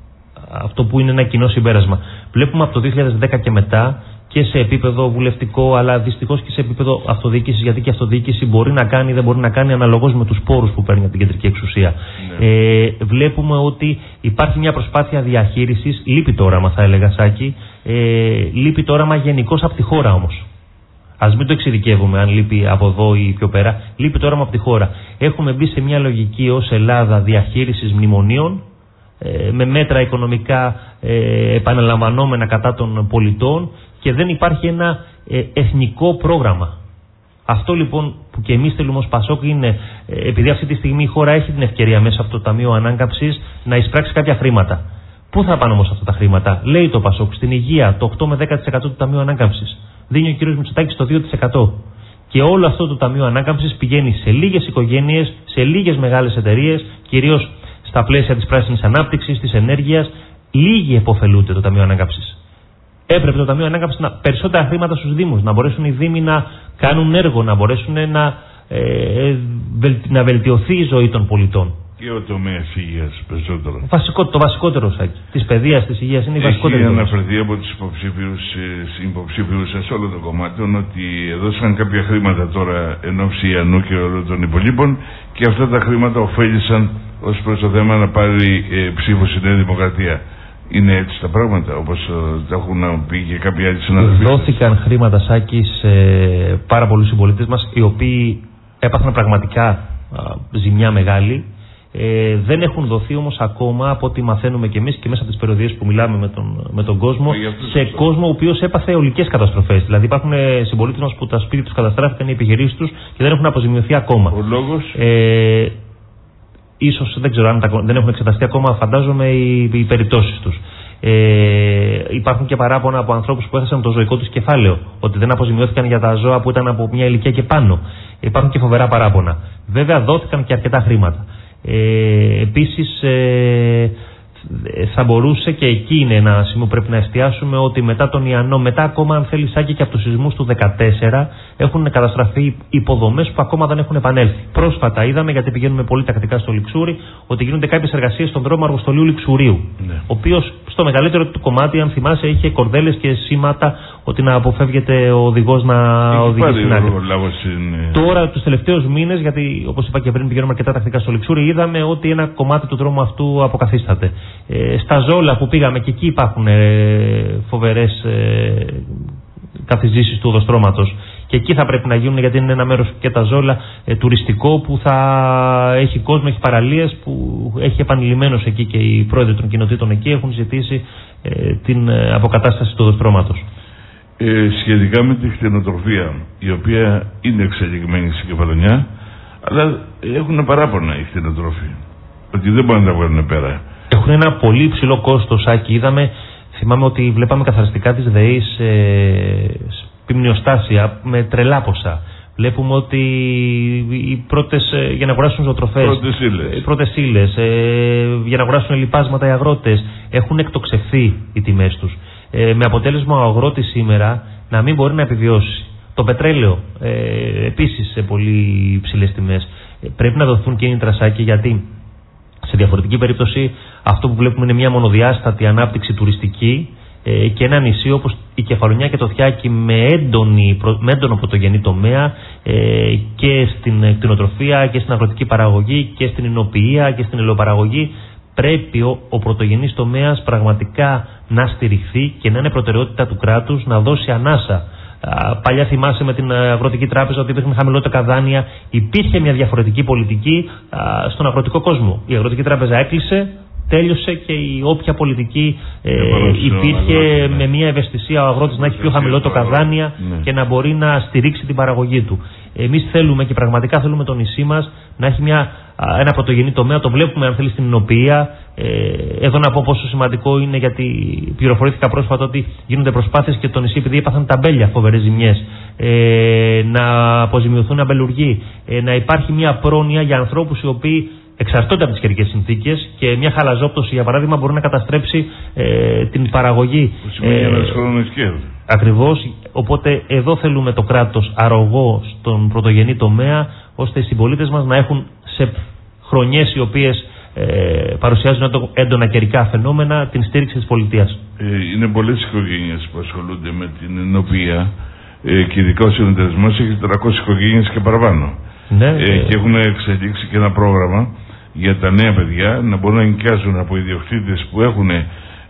αυτό που είναι ένα κοινό συμπέρασμα. Βλέπουμε από το δύο χιλιάδες δέκα και μετά και σε επίπεδο βουλευτικό, αλλά δυστυχώς και σε επίπεδο αυτοδιοίκησης, γιατί και η αυτοδιοίκηση μπορεί να κάνει ή δεν μπορεί να κάνει αναλογώς με τους πόρους που παίρνει από την κεντρική εξουσία. Ναι. Ε, βλέπουμε ότι υπάρχει μια προσπάθεια διαχείρισης, λείπει το όραμα, θα έλεγα, Σάκη, ε, λείπει το όραμα γενικώς από τη χώρα όμως. Ας μην το εξειδικεύουμε αν λείπει από εδώ ή πιο πέρα, λείπει το όραμα από τη χώρα. Έχουμε μπει σε μια λογική ως Ελλάδα διαχείρισης μνημονίων, με μέτρα οικονομικά ε, επαναλαμβανόμενα κατά των πολιτών και δεν υπάρχει ένα ε, εθνικό πρόγραμμα. Αυτό λοιπόν που και εμείς θέλουμε ως Πασόκ είναι, ε, επειδή αυτή τη στιγμή η χώρα έχει την ευκαιρία μέσα από το Ταμείο Ανάκαμψης να εισπράξει κάποια χρήματα. Πού θα πάνε όμως αυτά τα χρήματα? Λέει το Πασόκ, στην υγεία το οκτώ με δέκα τοις εκατό του Ταμείου Ανάκαμψης. Δίνει ο κ. Μητσοτάκης το δύο τοις εκατό. Και όλο αυτό το Ταμείο Ανάκαμψης πηγαίνει σε λίγες οικογένειες, σε λίγες μεγάλες εταιρείες, κυρίως στα πλαίσια της πράσινης ανάπτυξης, της ενέργειας. Λίγοι επωφελούνται το Ταμείο Ανάκαμψης. Έπρεπε το Ταμείο Ανάκαμψης να περισσότερα χρήματα στους Δήμους, να μπορέσουν οι Δήμοι να κάνουν έργο, να μπορέσουν να, ε, βελ, να βελτιωθεί η ζωή των πολιτών. Και ο τομέας υγείας περισσότερο. Βασικό, το βασικότερο, Σάκη, της παιδείας, της υγείας είναι η βασικότερη. Έχει αναφερθεί από τους υποψήφιους, υποψήφιους σε όλο το κομμάτι ότι δώσαν κάποια χρήματα τώρα εν ώψη Ιαννού και όλων των υπολείπων και αυτά τα χρήματα ωφέλησαν ως προς το θέμα να πάρει ε, ψήφο στη Νέα Δημοκρατία. Είναι έτσι τα πράγματα, όπως ε, τα έχουν πει και κάποιοι άλλοι συναδελφοί? Δόθηκαν χρήματα, Σάκη, σε πάρα πολλούς συμπολίτες μας, οι οποίοι έπαθαν πραγματικά α, ζημιά μεγάλη. Ε, δεν έχουν δοθεί όμως ακόμα, από ό,τι μαθαίνουμε και εμείς και μέσα από τις περιοδίες που μιλάμε με τον, με τον κόσμο, σε κόσμο ο οποίος έπαθε ολικές καταστροφές. Δηλαδή υπάρχουν συμπολίτες μας που τα σπίτια τους καταστράφηκαν, οι επιχειρήσεις τους και δεν έχουν αποζημιωθεί ακόμα. Ο λόγος? Ε, ίσως δεν ξέρω αν τα, δεν έχουν εξεταστεί ακόμα, φαντάζομαι, οι, οι περιπτώσεις τους. Ε, υπάρχουν και παράπονα από ανθρώπους που έχασαν το ζωικό τους κεφάλαιο, ότι δεν αποζημιώθηκαν για τα ζώα που ήταν από μια ηλικία και πάνω. Υπάρχουν και φοβερά παράπονα. Βέβαια δόθηκαν και αρκετά χρήματα. Ε, επίσης ε, θα μπορούσε, και εκεί είναι ένα σημείο που πρέπει να εστιάσουμε, ότι μετά τον Ιαννό, μετά ακόμα αν θέλει, Σάκη, και από τους σεισμούς του δεκατέσσερα έχουν καταστραφεί υποδομές που ακόμα δεν έχουν επανέλθει. Πρόσφατα είδαμε, γιατί πηγαίνουμε πολύ τακτικά στο Λιξούρι, ότι γίνονται κάποιες εργασίες στον δρόμο Αργοστολίου Λιξουρίου, ναι. Ο οποίος στο μεγαλύτερο του κομμάτι, αν θυμάσαι, είχε κορδέλες και σήματα ότι να αποφεύγεται ο οδηγός να οδηγεί στην άκρη. Είναι... Τώρα τους τελευταίους μήνες, γιατί όπως είπα και πριν πηγαίνουμε αρκετά τακτικά στο Λιξούρι, είδαμε ότι ένα κομμάτι του δρόμου αυτού αποκαθίσταται. Ε, στα Ζόλα που πήγαμε, και εκεί υπάρχουν ε, φοβερές ε, καθιζήσεις του οδοστρώματος. Και εκεί θα πρέπει να γίνουν, γιατί είναι ένα μέρος και τα Ζόλα ε, τουριστικό που θα έχει κόσμο, έχει παραλίες, που έχει επανειλημμένως εκεί και οι πρόεδροι των κοινοτήτων εκεί έχουν ζητήσει ε, την ε, αποκατάσταση του οδοστρώματος. Ε, σχετικά με τη κτηνοτροφία, η οποία είναι εξελιγμένη στην Κεφαλονιά, αλλά έχουν παράπονα οι κτηνοτρόφοι ότι δεν μπορούν να τα βγάλουν πέρα. Έχουν ένα πολύ υψηλό κόστος, Άκη. Είδαμε, θυμάμαι ότι βλέπαμε καθαριστικά της ΔΕΗς ε, πυμνιοστάσια με τρελά ποσά. Βλέπουμε ότι οι πρώτες, ε, για να αγοράσουν ζωοτροφές, πρώτες ύλες, οι πρώτες ύλες ε, για να αγοράσουν λιπάσματα οι αγρότες, έχουν εκτοξευθεί οι τιμές τους. Ε, με αποτέλεσμα ο αγρότης σήμερα να μην μπορεί να επιβιώσει. Το πετρέλαιο ε, επίσης σε πολύ ψηλές τιμές. Ε, πρέπει να δοθούν κίνητρα, Σάκη, γιατί σε διαφορετική περίπτωση αυτό που βλέπουμε είναι μια μονοδιάστατη ανάπτυξη τουριστική ε, και ένα νησί όπως η Κεφαλονιά και το Θιάκι με, έντονη, με έντονο πρωτογενή τομέα ε, και στην κτηνοτροφία και στην αγροτική παραγωγή και στην υνοποιεία και στην ελαιοπαραγωγή. Πρέπει ο, ο πρωτογενής τομέας πραγματικά να στηριχθεί και να είναι προτεραιότητα του κράτους, να δώσει ανάσα. Α, παλιά θυμάσαι με την Αγροτική Τράπεζα ότι υπήρχαν χαμηλότερα δάνεια. Υπήρχε μια διαφορετική πολιτική α, στον αγροτικό κόσμο. Η Αγροτική Τράπεζα έκλεισε, τέλειωσε και η όποια πολιτική ε, υπήρχε αγρότη, με μια ευαισθησία ο αγρότης να έχει πιο χαμηλότερα δάνεια ναι. και να μπορεί να στηρίξει την παραγωγή του. Εμείς θέλουμε και πραγματικά θέλουμε το νησί μας να έχει μια, ένα πρωτογενή τομέα. Το βλέπουμε, αν θέλει, στην υνοποιεία. Ε, εδώ να πω πόσο σημαντικό είναι, γιατί πληροφορήθηκα πρόσφατα ότι γίνονται προσπάθειες και το νησί, επειδή έπαθαν ταμπέλια φοβερές ζημιές, ε, να αποζημιωθούν αμπελουργοί, ε, να υπάρχει μια πρόνοια για ανθρώπους οι οποίοι εξαρτώνται από τις καιρικές συνθήκες και μια χαλαζόπτωση, για παράδειγμα, μπορεί να καταστρέψει ε, την παραγωγή. Που σημαίνει ε, ένας χρόνος και ακριβώς. Οπότε εδώ θέλουμε το κράτος αρρωγό στον πρωτογενή τομέα, ώστε οι συμπολίτες μας να έχουν σε χρονιές οι οποίες ε, παρουσιάζουν έντονα καιρικά φαινόμενα την στήριξη της πολιτείας. Ε, είναι πολλές οικογένειες που ασχολούνται με την υνοποιεία ε, και ειδικά ο συνεταιρισμός έχει τετρακόσιες οικογένειες και παραπάνω. Ναι, ε, ε, και έχουν εξελίξει και ένα πρόγραμμα για τα νέα παιδιά να μπορούν να νοικιάζουν από ιδιοκτήτες που έχουν ε,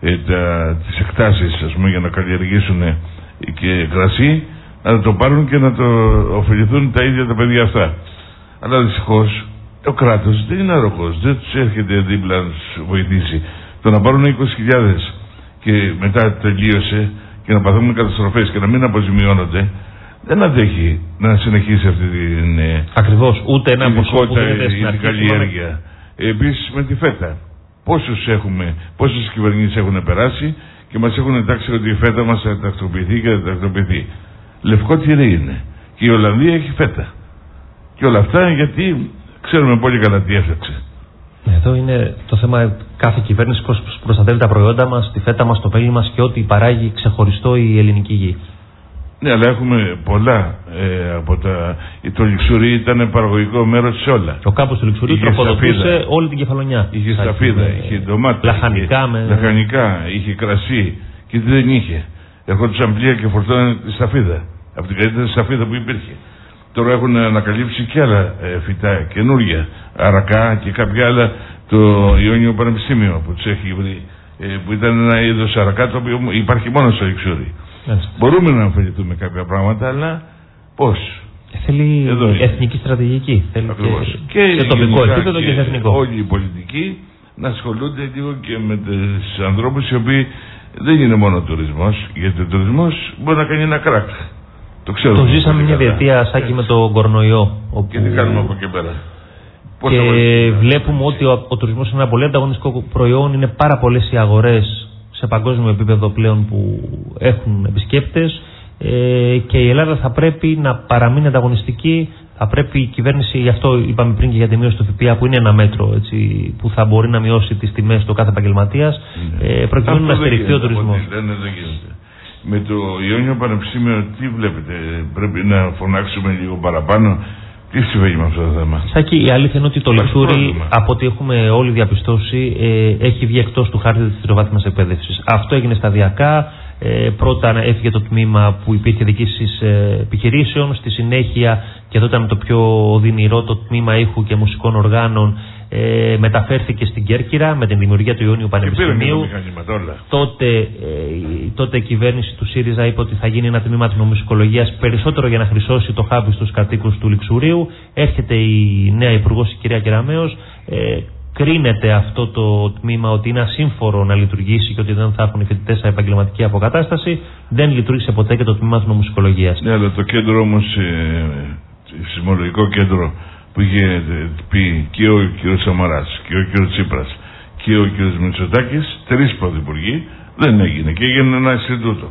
τα, τις εκτάσεις, ας πούμε, για να καλλιεργήσουν ε, και κρασί, να το πάρουν και να το ωφεληθούν τα ίδια τα παιδιά αυτά. Αλλά δυστυχώς ο κράτος δεν είναι αρρωγός, δεν τους έρχεται δίπλα να τους βοηθήσει. Το να πάρουν είκοσι χιλιάδες και μετά τελείωσε και να παθούν καταστροφές και να μην αποζημιώνονται, δεν αντέχει να συνεχίσει αυτή την ακριβώς, ούτε ένα ποσό που δίνεται στην αρχή, καλλιέργεια. Επίσης με τη φέτα. Πόσους έχουμε, πόσες κυβερνήσεις έχουν περάσει και μας έχουν εντάξει ότι η φέτα μας θα τακτοποιηθεί και θα τακτοποιηθεί. Λευκό τυρί είναι. Και η Ολλανδία έχει φέτα. Και όλα αυτά γιατί ξέρουμε πολύ καλά τι έφτιαξε. Εδώ είναι το θέμα, κάθε κυβέρνηση προστατεύει τα προϊόντα μας, τη φέτα μας, το μέλι μας και ό,τι παράγει ξεχωριστό η ελληνική γη. Ναι, αλλά έχουμε πολλά ε, από τα... Το Λιξουρί ήταν παραγωγικό μέρος σε όλα. Ο κάμπος του Λιξουρί τροφοδοτούσε όλη την Κεφαλονιά. Είχε σταφίδα, είχε ντομάτα, λαχανικά, είχε, με... λαχανικά, είχε κρασί και τι δεν είχε. Ερχόντουσαν πλοία και φορτώναν τη σταφίδα. Από την καλύτερη σταφίδα που υπήρχε. Τώρα έχουν ανακαλύψει και άλλα ε, φυτά καινούργια, αρακά και κάποια άλλα, το Ιόνιο Πανεπιστήμιο που τους έχει βρει, ε, που ήταν ένα είδος αρακά το οποίο υπάρχει μόνο στο Λιξουρί. Έτσι. Μπορούμε να ωφεληθούμε κάποια πράγματα, αλλά πώς? Θέλει εθνική στρατηγική. Θέλει και, και σε τοπικό επίπεδο και, και σε εθνικό. Όλοι οι πολιτικοί να ασχολούνται λίγο και με τους ανθρώπους οι οποίοι δεν είναι μόνο τουρισμός, γιατί ο τουρισμός μπορεί να κάνει ένα κράκ. Το ξέρω. Το ζήσαμε μια διετία, Σάκη, με το κορονοϊό. Όπου... Και τι κάνουμε από εκεί πέρα? Και βλέπουμε ότι ο, ο τουρισμός είναι ένα πολύ ανταγωνιστικό προϊόν, είναι πάρα πολλές οι αγορές σε παγκόσμιο επίπεδο πλέον που έχουν επισκέπτες ε, και η Ελλάδα θα πρέπει να παραμείνει ανταγωνιστική. Θα πρέπει η κυβέρνηση, γι' αυτό είπαμε πριν και για τη μείωση του ΦΠΑ, που είναι ένα μέτρο έτσι, που θα μπορεί να μειώσει τις τιμές του κάθε επαγγελματίας, ε, προκειμένου να στηριχθεί ο τουρισμός. Δεν, δεν γίνεται. Με το Ιόνιο Πανεπιστήμιο τι βλέπετε? Πρέπει να φωνάξουμε λίγο παραπάνω? Τι συμβαίνει με αυτό το θέμα? Σάκη, η αλήθεια είναι ότι το Λιξούρι, από ό,τι έχουμε όλοι διαπιστώσει, ε, έχει βγει εκτός του χάρτη της τριτοβάθμιας εκπαίδευσης. Αυτό έγινε σταδιακά. Ε, πρώτα έφυγε το τμήμα που υπήρχε διοίκησης ε, επιχειρήσεων. Στη συνέχεια, και εδώ ήταν το πιο οδυνηρό, το τμήμα ήχου και μουσικών οργάνων ε, μεταφέρθηκε στην Κέρκυρα με την δημιουργία του Ιόνιου Πανεπιστημίου. Τότε, ε, τότε η κυβέρνηση του ΣΥΡΙΖΑ είπε ότι θα γίνει ένα τμήμα ατμομουσικολογίας περισσότερο για να χρυσώσει το χάπι στους κατοίκους του Λιξουρίου. Έρχεται η νέα υπουργός, η κυρία Κεραμέως. Ε, κρίνεται αυτό το τμήμα ότι είναι ασύμφορο να λειτουργήσει και ότι δεν θα έχουν οι φοιτητές σε επαγγελματική αποκατάσταση. Δεν λειτουργήσε ποτέ και το τμήμα ατμομουσικολογίας. Ναι, αλλά το κέντρο όμως, ε, σεισμολογικό κέντρο που είχε πει και ο κ. Σαμαράς και ο κ. Τσίπρας και ο κ. Μητσοτάκης, τρεις πρωθυπουργοί, δεν έγινε και έγινε ένα Ινστιτούτο.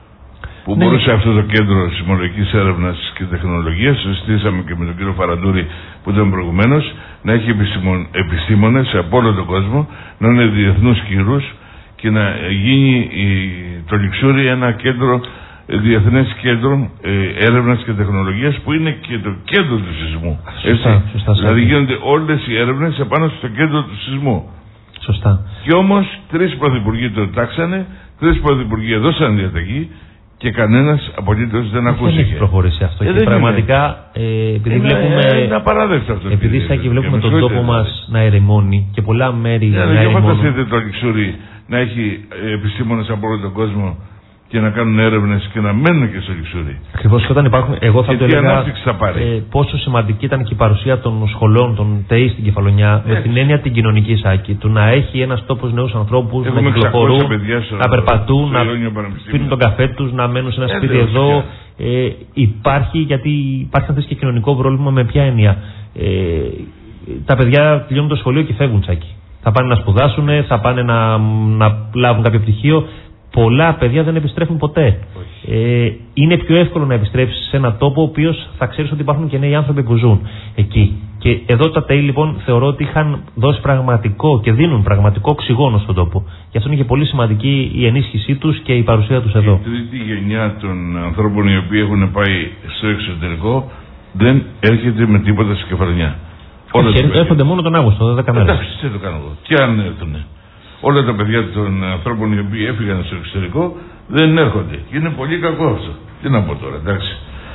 Που ναι. μπορούσε αυτό το κέντρο σεισμολογικής έρευνας και τεχνολογίας, συζητήσαμε και με τον κύριο Φαραντούρη που ήταν προηγουμένως, να έχει επιστήμονες από όλο τον κόσμο, να είναι διεθνούς κύρους και να γίνει η, το Λιξούρι ένα κέντρο Διεθνές Κέντρο ε, Έρευνας και Τεχνολογίας, που είναι και το κέντρο του σεισμού. Σωστά, σωστά, δηλαδή γίνονται όλες οι έρευνες επάνω στο κέντρο του σεισμού. Σωστά. Και όμως τρεις πρωθυπουργοί το τάξανε, τρεις πρωθυπουργοί δώσαν διαταγή και κανένας απολύτως δεν ακούστηκε. Δεν έχει προχωρήσει αυτό. Ε, και πραγματικά ε, επειδή είναι, βλέπουμε. Είναι απαράδεκτο αυτό. Επειδή Σάκη βλέπουμε τον τόπο μας να ερημώνει και πολλά μέρη να ερημώνουν. Δεν φανταστείτε το Λιξούρι να έχει επιστήμονες από όλο τον κόσμο και να κάνουν έρευνες και να μένουν και στο Λιξούρι. Ακριβώς, και όταν υπάρχουν. Εγώ θα και το έλεγα θα πάρει. Ε, πόσο σημαντική ήταν και η παρουσία των σχολών, των ΤΕΙ στην Κεφαλονιά, με την έννοια την κοινωνική, Σάκη. Του να έχει ένας τόπος νέους ανθρώπους να κυκλοφορούν, να περπατούν, να πίνουν τον καφέ τους, να μένουν σε ένα σπίτι εδώ. Ε, υπάρχει, γιατί υπάρχει αυτές και κοινωνικό πρόβλημα. Με ποια έννοια? Ε, τα παιδιά τελειώνουν το σχολείο και φεύγουν, Σάκη. Θα πάνε να σπουδάσουν, θα πάνε να, να λάβουν κάποιο πτυχίο. Πολλά παιδιά δεν επιστρέφουν ποτέ. Ε, είναι πιο εύκολο να επιστρέψεις σε ένα τόπο ο οποίος θα ξέρεις ότι υπάρχουν και νέοι άνθρωποι που ζουν εκεί. Και εδώ τα ΤΕΙ λοιπόν θεωρώ ότι είχαν δώσει πραγματικό και δίνουν πραγματικό οξυγόνο στον τόπο. Γι' αυτό είναι και πολύ σημαντική η ενίσχυσή τους και η παρουσία τους εδώ. Η τρίτη γενιά των ανθρώπων οι οποίοι έχουν πάει στο εξωτερικό δεν έρχεται με τίποτα στην Κεφαλονιά. Έρχονται μόνο τον Αύγουστο, δέκα μέρες. Εντάξει, τι το κάνω εγώ. Και αν έρθουν. Όλα τα παιδιά των ανθρώπων οι οποίοι έφυγαν στο εξωτερικό δεν έρχονται. Και είναι πολύ κακό αυτό. Τι να πω τώρα, εντάξει.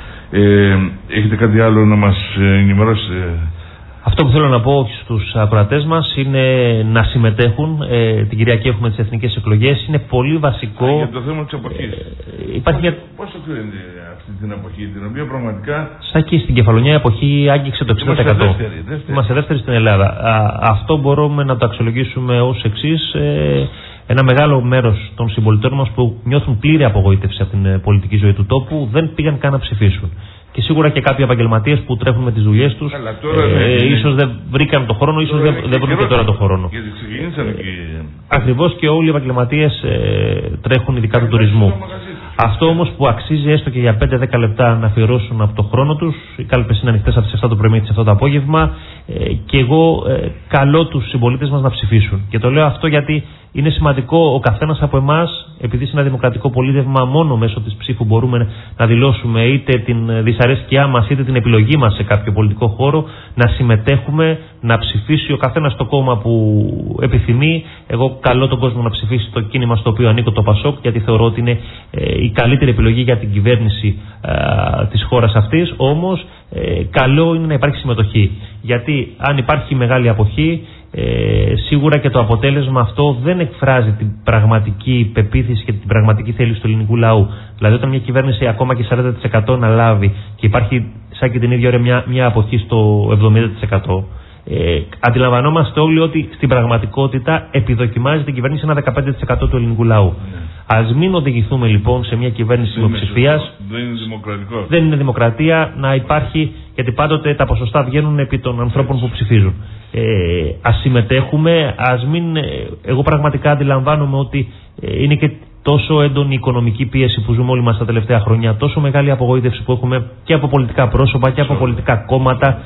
Ε, έχετε κάτι άλλο να μας ενημερώσετε? Αυτό που θέλω να πω στους ακροατές μας είναι να συμμετέχουν. Ε, την Κυριακή έχουμε τις εθνικές εκλογές. Είναι πολύ βασικό. Α, για το θέμα της εποχής. Ε, υπάρχει για... Πώς το κρίνετε αυτή την εποχή, την οποία πραγματικά. Σάκη, στην Κεφαλονιά η εποχή άγγιξε το εξήντα τοις εκατό. Είμαστε δεύτεροι, δεύτεροι. Είμαστε δεύτεροι στην Ελλάδα. Α, αυτό μπορούμε να το αξιολογήσουμε ως εξής. Ε, ένα μεγάλο μέρος των συμπολιτών μας που νιώθουν πλήρη απογοήτευση από την πολιτική ζωή του τόπου δεν πήγαν καν να ψηφίσουν. Και σίγουρα και κάποιοι επαγγελματίες που τρέχουν με τις δουλειές τους, ε, ε, ίσως δεν βρήκαν το χρόνο, ίσως δεν, δεν βρουν και τώρα το χρόνο. Γιατί ξεκινήσανε και. Ακριβώς, και όλοι οι επαγγελματίες ε, τρέχουν ειδικά του τουρισμού. Αυτό όμως που αξίζει έστω και για πέντε με δέκα λεπτά να αφιερώσουν από το χρόνο τους, οι κάλπες είναι ανοιχτές από τις επτά το πρωί τις επτά το απόγευμα, ε, και εγώ ε, καλώ τους συμπολίτες μας να ψηφίσουν. Και το λέω αυτό γιατί είναι σημαντικό ο καθένας από εμάς, επειδή σε ένα δημοκρατικό πολίτευμα μόνο μέσω της ψήφου μπορούμε να δηλώσουμε είτε την δυσαρέσκειά μας είτε την επιλογή μας σε κάποιο πολιτικό χώρο, να συμμετέχουμε, να ψηφίσει ο καθένας το κόμμα που επιθυμεί. Εγώ καλώ τον κόσμο να ψηφίσει το κίνημα στο οποίο ανήκω, το ΠΑΣΟΚ, γιατί θεωρώ ότι είναι ε, η καλύτερη επιλογή για την κυβέρνηση ε, της χώρας αυτής. Όμως ε, καλό είναι να υπάρχει συμμετοχή, γιατί αν υπάρχει μεγάλη αποχή, Ε, σίγουρα και το αποτέλεσμα αυτό δεν εκφράζει την πραγματική πεποίθηση και την πραγματική θέληση του ελληνικού λαού. Δηλαδή, όταν μια κυβέρνηση ακόμα και σαράντα τοις εκατό να λάβει και υπάρχει σαν και την ίδια ώρα μια, μια αποχή στο εβδομήντα τοις εκατό, ε, αντιλαμβανόμαστε όλοι ότι στην πραγματικότητα επιδοκιμάζει την κυβέρνηση ένα δεκαπέντε τοις εκατό του ελληνικού λαού. Ναι. Ας μην οδηγηθούμε λοιπόν σε μια κυβέρνηση μειοψηφίας. Δεν είναι δημοκρατικό. Δεν είναι δημοκρατία να υπάρχει, γιατί πάντοτε τα ποσοστά βγαίνουν επί των ανθρώπων που ψηφίζουν. Ε, ας συμμετέχουμε, ας μην. Εγώ πραγματικά αντιλαμβάνομαι ότι ε, είναι και τόσο έντονη η οικονομική πίεση που ζούμε όλοι μας τα τελευταία χρόνια, τόσο μεγάλη απογοήτευση που έχουμε και από πολιτικά πρόσωπα και από πολιτικά κόμματα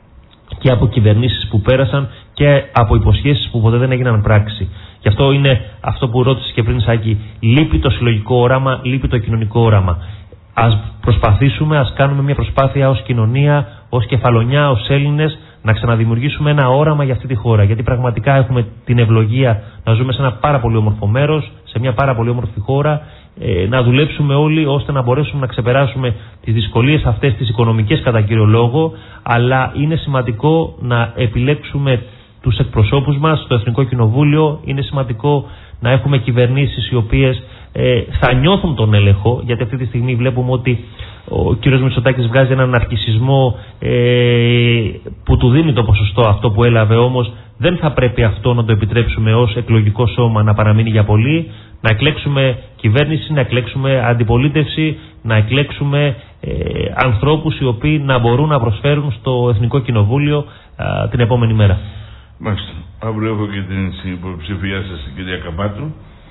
και από κυβερνήσεις που πέρασαν και από υποσχέσεις που ποτέ δεν έγιναν πράξη. Γι' αυτό είναι αυτό που ρώτησε και πριν, Σάκη. Λείπει το συλλογικό όραμα, λείπει το κοινωνικό όραμα. Ας προσπαθήσουμε, ας κάνουμε μια προσπάθεια ως κοινωνία, ως Κεφαλονιά, ως Έλληνες, να ξαναδημιουργήσουμε ένα όραμα για αυτή τη χώρα. Γιατί πραγματικά έχουμε την ευλογία να ζούμε σε ένα πάρα πολύ όμορφο μέρος, σε μια πάρα πολύ όμορφη χώρα, ε, να δουλέψουμε όλοι ώστε να μπορέσουμε να ξεπεράσουμε τις δυσκολίες αυτές, τις οικονομικές κατά κύριο λόγο, αλλά είναι σημαντικό να επιλέξουμε τους εκπροσώπους μας στο Εθνικό Κοινοβούλιο. Είναι σημαντικό να έχουμε κυβερνήσεις οι οποίες ε, θα νιώθουν τον έλεγχο, γιατί αυτή τη στιγμή βλέπουμε ότι ο κύριος Μητσοτάκης βγάζει έναν αρκισισμό ε, που του δίνει το ποσοστό αυτό που έλαβε, όμως δεν θα πρέπει αυτό να το επιτρέψουμε ως εκλογικό σώμα να παραμείνει για πολύ. Να εκλέξουμε κυβέρνηση, να εκλέξουμε αντιπολίτευση, να εκλέξουμε ε, ανθρώπους οι οποίοι να μπορούν να προσφέρουν στο Εθνικό Κοινοβούλιο ε, την επόμενη μέρα. Μάλιστα. Αύριο έχω και την υποψηφιά σας, την κυρία Καπάτου,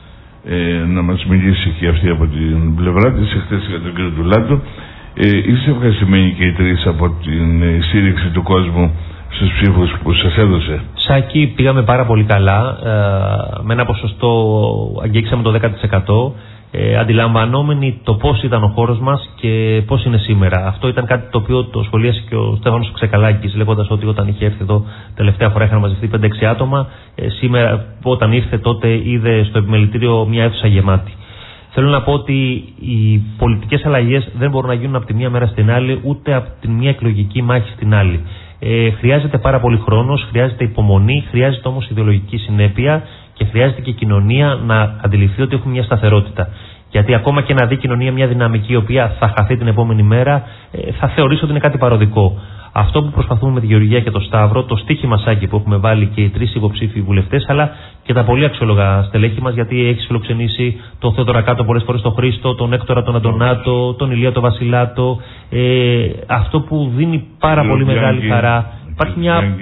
ε, να μας μιλήσει και αυτή από την πλευρά της, εχθές για τον κύριο Τουλάτο. Ε, είστε ευχαριστημένοι και οι τρεις από την ε, στήριξη του κόσμου στους ψήφους που σας έδωσε? Σάκη, πήγαμε πάρα πολύ καλά. Ε, με ένα ποσοστό αγγίξαμε το δέκα τοις εκατό. ε, αντιλαμβανόμενοι το πώς ήταν ο χώρος μας και πώς είναι σήμερα. Αυτό ήταν κάτι το οποίο το σχολίασε και ο Στέφανος Ξεκαλάκης, λέγοντας ότι όταν είχε έρθει εδώ τελευταία φορά είχαν μαζευτεί πέντε έξι άτομα. Ε, σήμερα, όταν ήρθε τότε, είδε στο επιμελητήριο μια αίθουσα γεμάτη. Θέλω να πω ότι οι πολιτικές αλλαγές δεν μπορούν να γίνουν από τη μία μέρα στην άλλη, ούτε από τη μία εκλογική μάχη στην άλλη. Ε, χρειάζεται πάρα πολύ χρόνος, χρειάζεται υπομονή, χρειάζεται όμως ιδεολογική συνέπεια και χρειάζεται και η κοινωνία να αντιληφθεί ότι έχουμε μια σταθερότητα. Γιατί ακόμα και να δει η κοινωνία μια δυναμική η οποία θα χαθεί την επόμενη μέρα, ε, θα θεωρήσει ότι είναι κάτι παροδικό. Αυτό που προσπαθούμε με τη Γεωργία και το Σταύρο, το στίχημα Σάκη που έχουμε βάλει και οι τρεις υποψήφοι βουλευτές, αλλά και τα πολύ αξιόλογα στελέχη μας, γιατί έχεις φιλοξενήσει τον Θεοδωρακάτο πολλές φορές, τον Χρήστο, τον Έκτορα, τον Αντωνάτο, τον Ηλία, τον Βασιλάτο. Ε, αυτό που δίνει πάρα πολύ μεγάλη χαρά. Υπάρχει μια.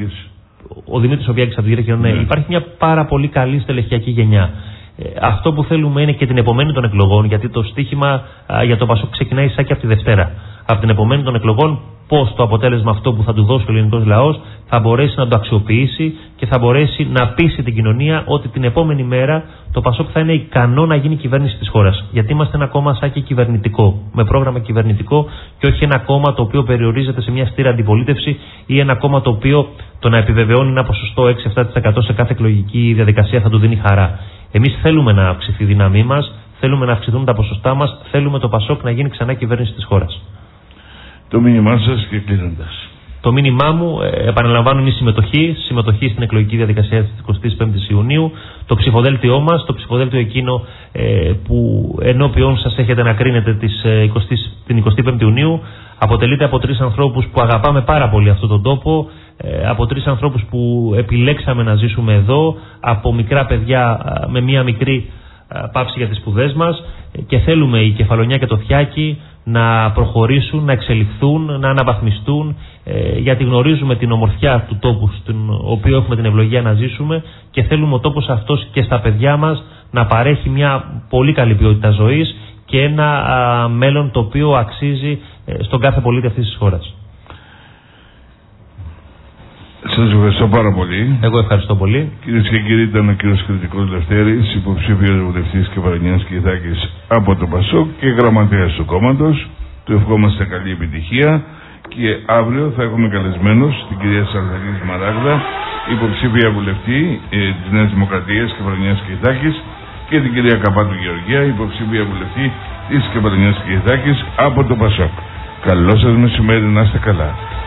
Ο Δημήτρης Οβιάκης από τη Γύρια Κοινωνία. Υπάρχει μια πάρα πολύ καλή στελεχειακή γενιά. Ε, αυτό που θέλουμε είναι και την επομένη των εκλογών, γιατί το στίχημα α, για το Πασόκ ξεκινάει Σάκη από τη Δευτέρα. Από την επομένη των εκλογών, πώς το αποτέλεσμα αυτό που θα του δώσει ο ελληνικός λαός θα μπορέσει να το αξιοποιήσει και θα μπορέσει να πείσει την κοινωνία ότι την επόμενη μέρα το Πασόκ θα είναι ικανό να γίνει κυβέρνηση της χώρας. Γιατί είμαστε ένα κόμμα Σάκη κυβερνητικό, με πρόγραμμα κυβερνητικό και όχι ένα κόμμα το οποίο περιορίζεται σε μια στήρα αντιπολίτευση ή ένα κόμμα το οποίο το να επιβεβαιώνει ένα ποσοστό έξι με επτά τοις εκατό σε κάθε εκλογική διαδικασία θα του δίνει χαρά. Εμείς θέλουμε να αυξηθεί η δύναμή μας, θέλουμε να αυξηθούν τα ποσοστά μας, θέλουμε το Πασόκ να γίνει ξανά κυβέρνηση της χώρας. Το μήνυμά σας και κλείνοντας. Το μήνυμά μου, ε, επαναλαμβάνω, είναι η συμμετοχή. Συμμετοχή στην εκλογική διαδικασία της εικοστής πέμπτης Ιουνίου. Το ψηφοδέλτιό μας, το ψηφοδέλτιο εκείνο ε, που ενώπιον σας έχετε να κρίνετε της, ε, εικοστής, την εικοστή πέμπτη Ιουνίου, αποτελείται από τρεις ανθρώπους που αγαπάμε πάρα πολύ αυτόν τον τόπο, ε, από τρεις ανθρώπους που επιλέξαμε να ζήσουμε εδώ, από μικρά παιδιά ε, με μία μικρή ε, πάυση για τις σπουδές μας ε, και θέλουμε η Κεφαλονιά και το Θιάκι να προχωρήσουν, να εξελιχθούν, να αναβαθμιστούν, ε, γιατί γνωρίζουμε την ομορφιά του τόπου στον οποίο έχουμε την ευλογία να ζήσουμε και θέλουμε ο τόπος αυτός και στα παιδιά μας να παρέχει μια πολύ καλή ποιότητα ζωής και ένα α, μέλλον το οποίο αξίζει ε, στον κάθε πολίτη αυτής της χώρας. Σας ευχαριστώ πάρα πολύ. Εγώ ευχαριστώ πολύ. Κυρίες και κύριοι, ήταν ο κύριος Κρητικός Λευτέρης, υποψήφιος βουλευτής Κεφαλονιάς και Ιθάκης από το Πασόκ και γραμματέας του κόμματος. Του ευχόμαστε καλή επιτυχία και αύριο θα έχουμε καλεσμένους την κυρία Σαρδαλή Μαράγδα, υποψήφια βουλευτή ε, της Νέας Δημοκρατίας Κεφαλονιάς και Ιθάκης, και την κυρία Καπάτου Γεωργία, υποψήφια βουλευτή της Κεφαλονιάς και Ιθάκης από το Πασόκ. Καλό σας μεσημέρι, να είστε καλά.